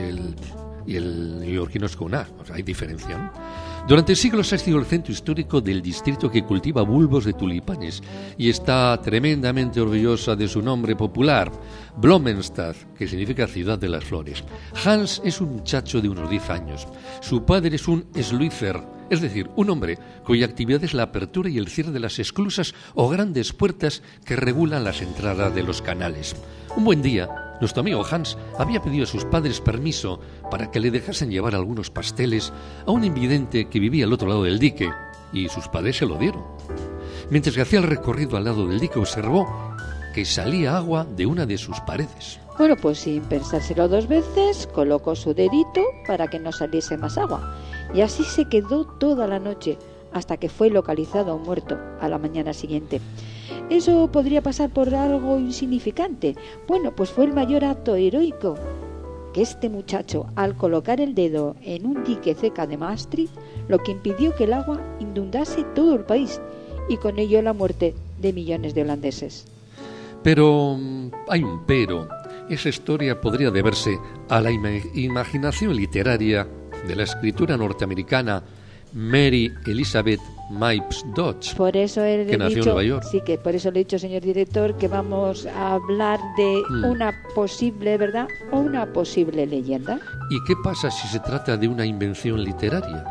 Y el neoyorquino es con una. O sea, hay diferencia, ¿no? Durante siglos ha sido el centro histórico del distrito que cultiva bulbos de tulipanes y está tremendamente orgullosa de su nombre popular, Blomenstad, que significa ciudad de las flores. Hans es un muchacho de unos 10 años. Su padre es un sluizer, es decir, un hombre cuya actividad es la apertura y el cierre de las esclusas o grandes puertas que regulan las entradas de los canales. Un buen día, nuestro amigo Hans había pedido a sus padres permiso para que le dejasen llevar algunos pasteles a un invidente que vivía al otro lado del dique, y sus padres se lo dieron. Mientras que hacía el recorrido al lado del dique, observó que salía agua de una de sus paredes. Bueno, pues sin pensárselo 2 veces, colocó su dedito para que no saliese más agua. Y así se quedó toda la noche, hasta que fue localizado muerto a la mañana siguiente. Eso podría pasar por algo insignificante. Bueno, pues fue el mayor acto heroico que este muchacho, al colocar el dedo en un dique cerca de Maastricht, lo que impidió que el agua inundase todo el país y con ello la muerte de millones de holandeses. Pero hay un pero. Esa historia podría deberse a la imaginación literaria de la escritora norteamericana Mary Elizabeth Mapes Dodge, por eso que nació en Nueva York. Sí, que por eso le he dicho, señor director, que vamos a hablar de una posible verdad o una posible leyenda. ¿Y qué pasa si se trata de una invención literaria?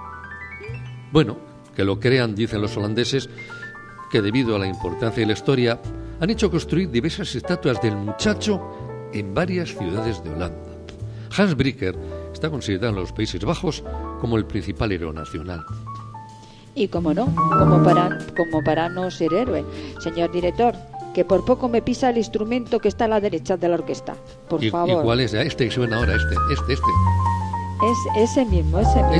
Bueno, que lo crean, dicen los holandeses, que debido a la importancia de la historia han hecho construir diversas estatuas del muchacho en varias ciudades de Holanda. Hans Bricker está considerado en los Países Bajos como el principal héroe nacional. Y como no, como para no ser héroe. Señor director, que por poco me pisa el instrumento que está a la derecha de la orquesta. Por favor. ¿Y cuál es? Este que suena ahora, este. Es ese mismo.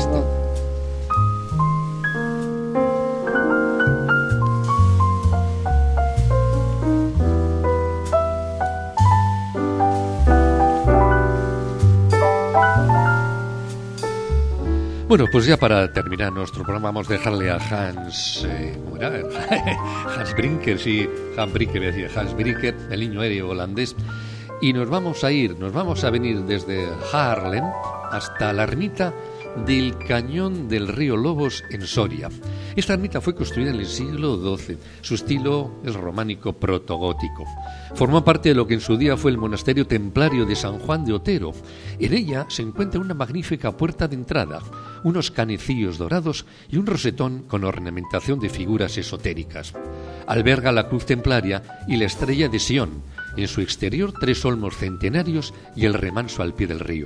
Bueno, pues ya para terminar nuestro programa vamos a dejarle a Hans, ¿cómo era? Hans Brinker, sí, Hans Bricker, el niño aéreo holandés, y nos vamos a venir desde Haarlem hasta la ermita del Cañón del Río Lobos en Soria. Esta ermita fue construida en el siglo XII. Su estilo es románico protogótico. Formó parte de lo que en su día fue el monasterio templario de San Juan de Otero. En ella se encuentra una magnífica puerta de entrada, unos canecillos dorados y un rosetón con ornamentación de figuras esotéricas. Alberga la cruz templaria y la estrella de Sion. En su exterior 3 olmos centenarios y el remanso al pie del río.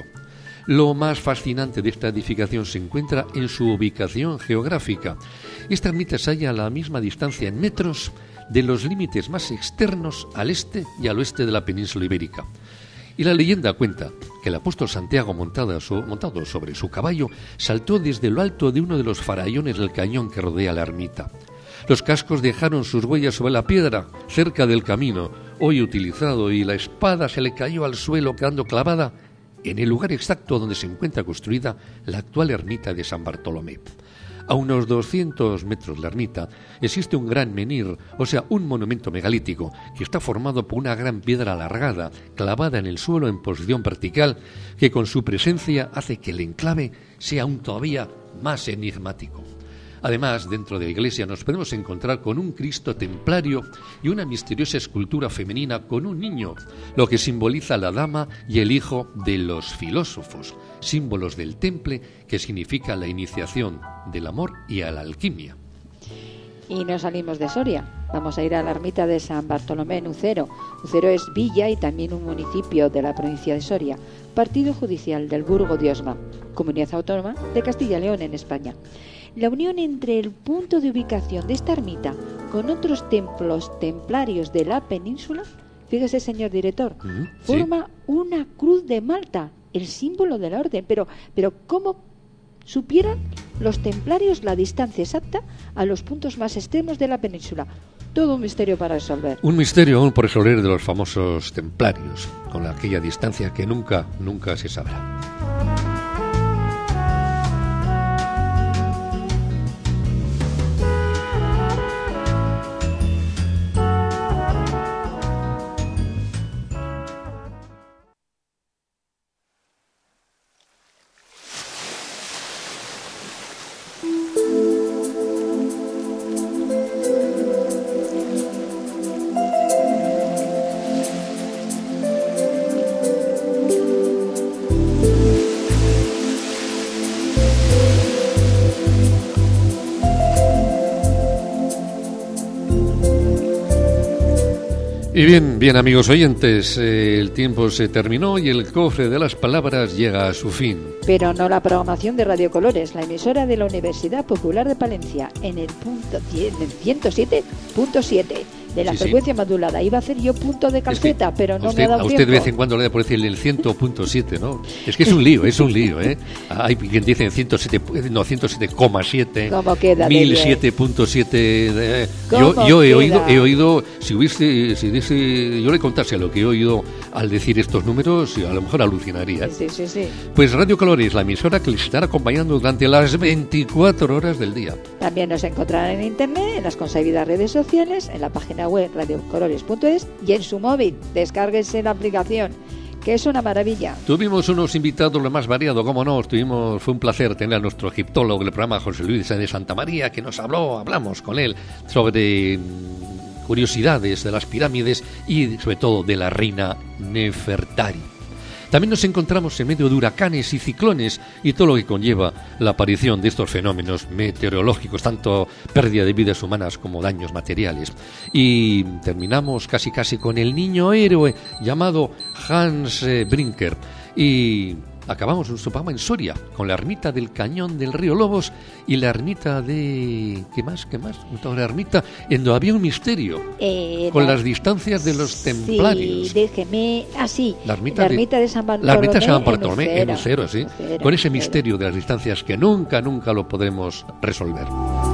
Lo más fascinante de esta edificación se encuentra en su ubicación geográfica. Esta ermita se halla a la misma distancia en metros de los límites más externos al este y al oeste de la península ibérica. Y la leyenda cuenta que el apóstol Santiago, montado sobre su caballo, saltó desde lo alto de uno de los farallones del cañón que rodea la ermita. Los cascos dejaron sus huellas sobre la piedra cerca del camino, hoy utilizado, y la espada se le cayó al suelo quedando clavada en el lugar exacto donde se encuentra construida la actual ermita de San Bartolomé. A unos 200 metros de la ermita existe un gran menhir, o sea, un monumento megalítico, que está formado por una gran piedra alargada, clavada en el suelo en posición vertical, que con su presencia hace que el enclave sea aún todavía más enigmático. Además, dentro de la iglesia nos podemos encontrar con un Cristo templario y una misteriosa escultura femenina con un niño, lo que simboliza la dama y el hijo de los filósofos, símbolos del temple que significa la iniciación del amor y a la alquimia. Y no salimos de Soria, vamos a ir a la ermita de San Bartolomé en Ucero. Ucero es villa y también un municipio de la provincia de Soria, partido judicial del Burgo de Osma, comunidad autónoma de Castilla y León en España. La unión entre el punto de ubicación de esta ermita con otros templos templarios de la península, fíjese, señor director, forma una cruz de Malta, el símbolo de la orden. Pero ¿cómo supieran los templarios la distancia exacta a los puntos más extremos de la península. Todo un misterio para resolver. Un misterio aún por resolver de los famosos templarios, con aquella distancia que nunca se sabrá. Y bien amigos oyentes, el tiempo se terminó y el cofre de las palabras llega a su fin. Pero no la programación de Radio Colores, la emisora de la Universidad Popular de Palencia, en el punto 107.7 de la frecuencia modulada. Iba a hacer yo punto de calceta, pero no me ha dado tiempo. A usted de vez en cuando le da por decir el 100.7, ¿no? Es que es un lío, ¿eh? Hay quien dice 107,7. ¿Cómo queda? 1007.7. Yo he oído, si yo le contase lo que he oído al decir estos números, a lo mejor alucinaría. Sí. Pues Radio Colores, la emisora que les estará acompañando durante las 24 horas del día. También nos encontrarán en internet, en las consabidas redes sociales, en la página web radiocolores.es y en su móvil. Descárguense la aplicación, que es una maravilla. Tuvimos unos invitados lo más variado, cómo no. Fue un placer tener a nuestro egiptólogo del programa, José Luis de Santa María, que hablamos con él sobre curiosidades de las pirámides y sobre todo de la reina Nefertari. También nos encontramos en medio de huracanes y ciclones y todo lo que conlleva la aparición de estos fenómenos meteorológicos, tanto pérdida de vidas humanas como daños materiales. Y terminamos casi con el niño héroe llamado Hans Brinker. Y acabamos nuestro programa en Soria, con la ermita del Cañón del Río Lobos y la ermita de... ¿Qué más? La ermita en donde había un misterio, con las distancias de los templarios. Sí, déjeme... La ermita de San Bartolomé. La ermita de San Bartolomé en Lucero, sí. Lucero, con ese misterio de las distancias que nunca lo podemos resolver.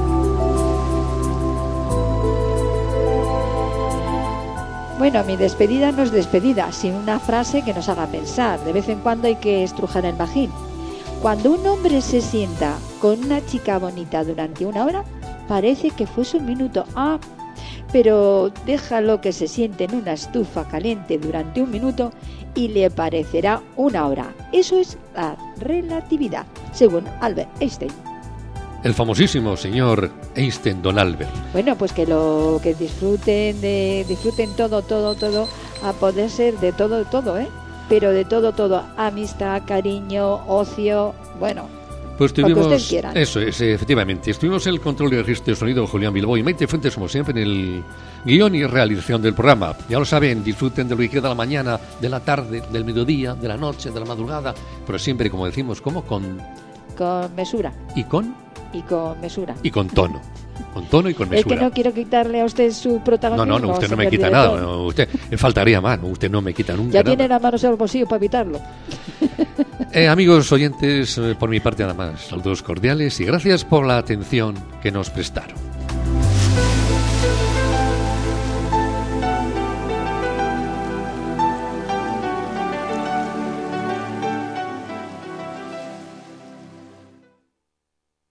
Bueno, mi despedida no es despedida, sino una frase que nos haga pensar. De vez en cuando hay que estrujar el magín. Cuando un hombre se sienta con una chica bonita durante 1 hora, parece que fuese 1 minuto. Pero déjalo que se siente en una estufa caliente durante 1 minuto y le parecerá 1 hora. Eso es la relatividad, según Albert Einstein. El famosísimo señor Einstein, don Albert. Bueno, pues que disfruten todo, a poder ser de todo, pero de todo, amistad, cariño, ocio, bueno, pues tuvimos, lo que ustedes quieran. Eso es, efectivamente, estuvimos en el control de registro de sonido Julián Bilbao y Maite Fuentes, como siempre, en el guión y realización del programa. Ya lo saben, disfruten de lo que queda de la mañana, de la tarde, del mediodía, de la noche, de la madrugada, pero siempre, como decimos, con mesura. Y con mesura. Y con tono. Con tono y con mesura. Es que no quiero quitarle a usted su protagonismo. No, usted no me quita nada. No, usted faltaría más. Usted no me quita nunca ya nada. Tiene las manos en el bolsillo para evitarlo. Amigos oyentes, por mi parte nada más. Saludos cordiales y gracias por la atención que nos prestaron.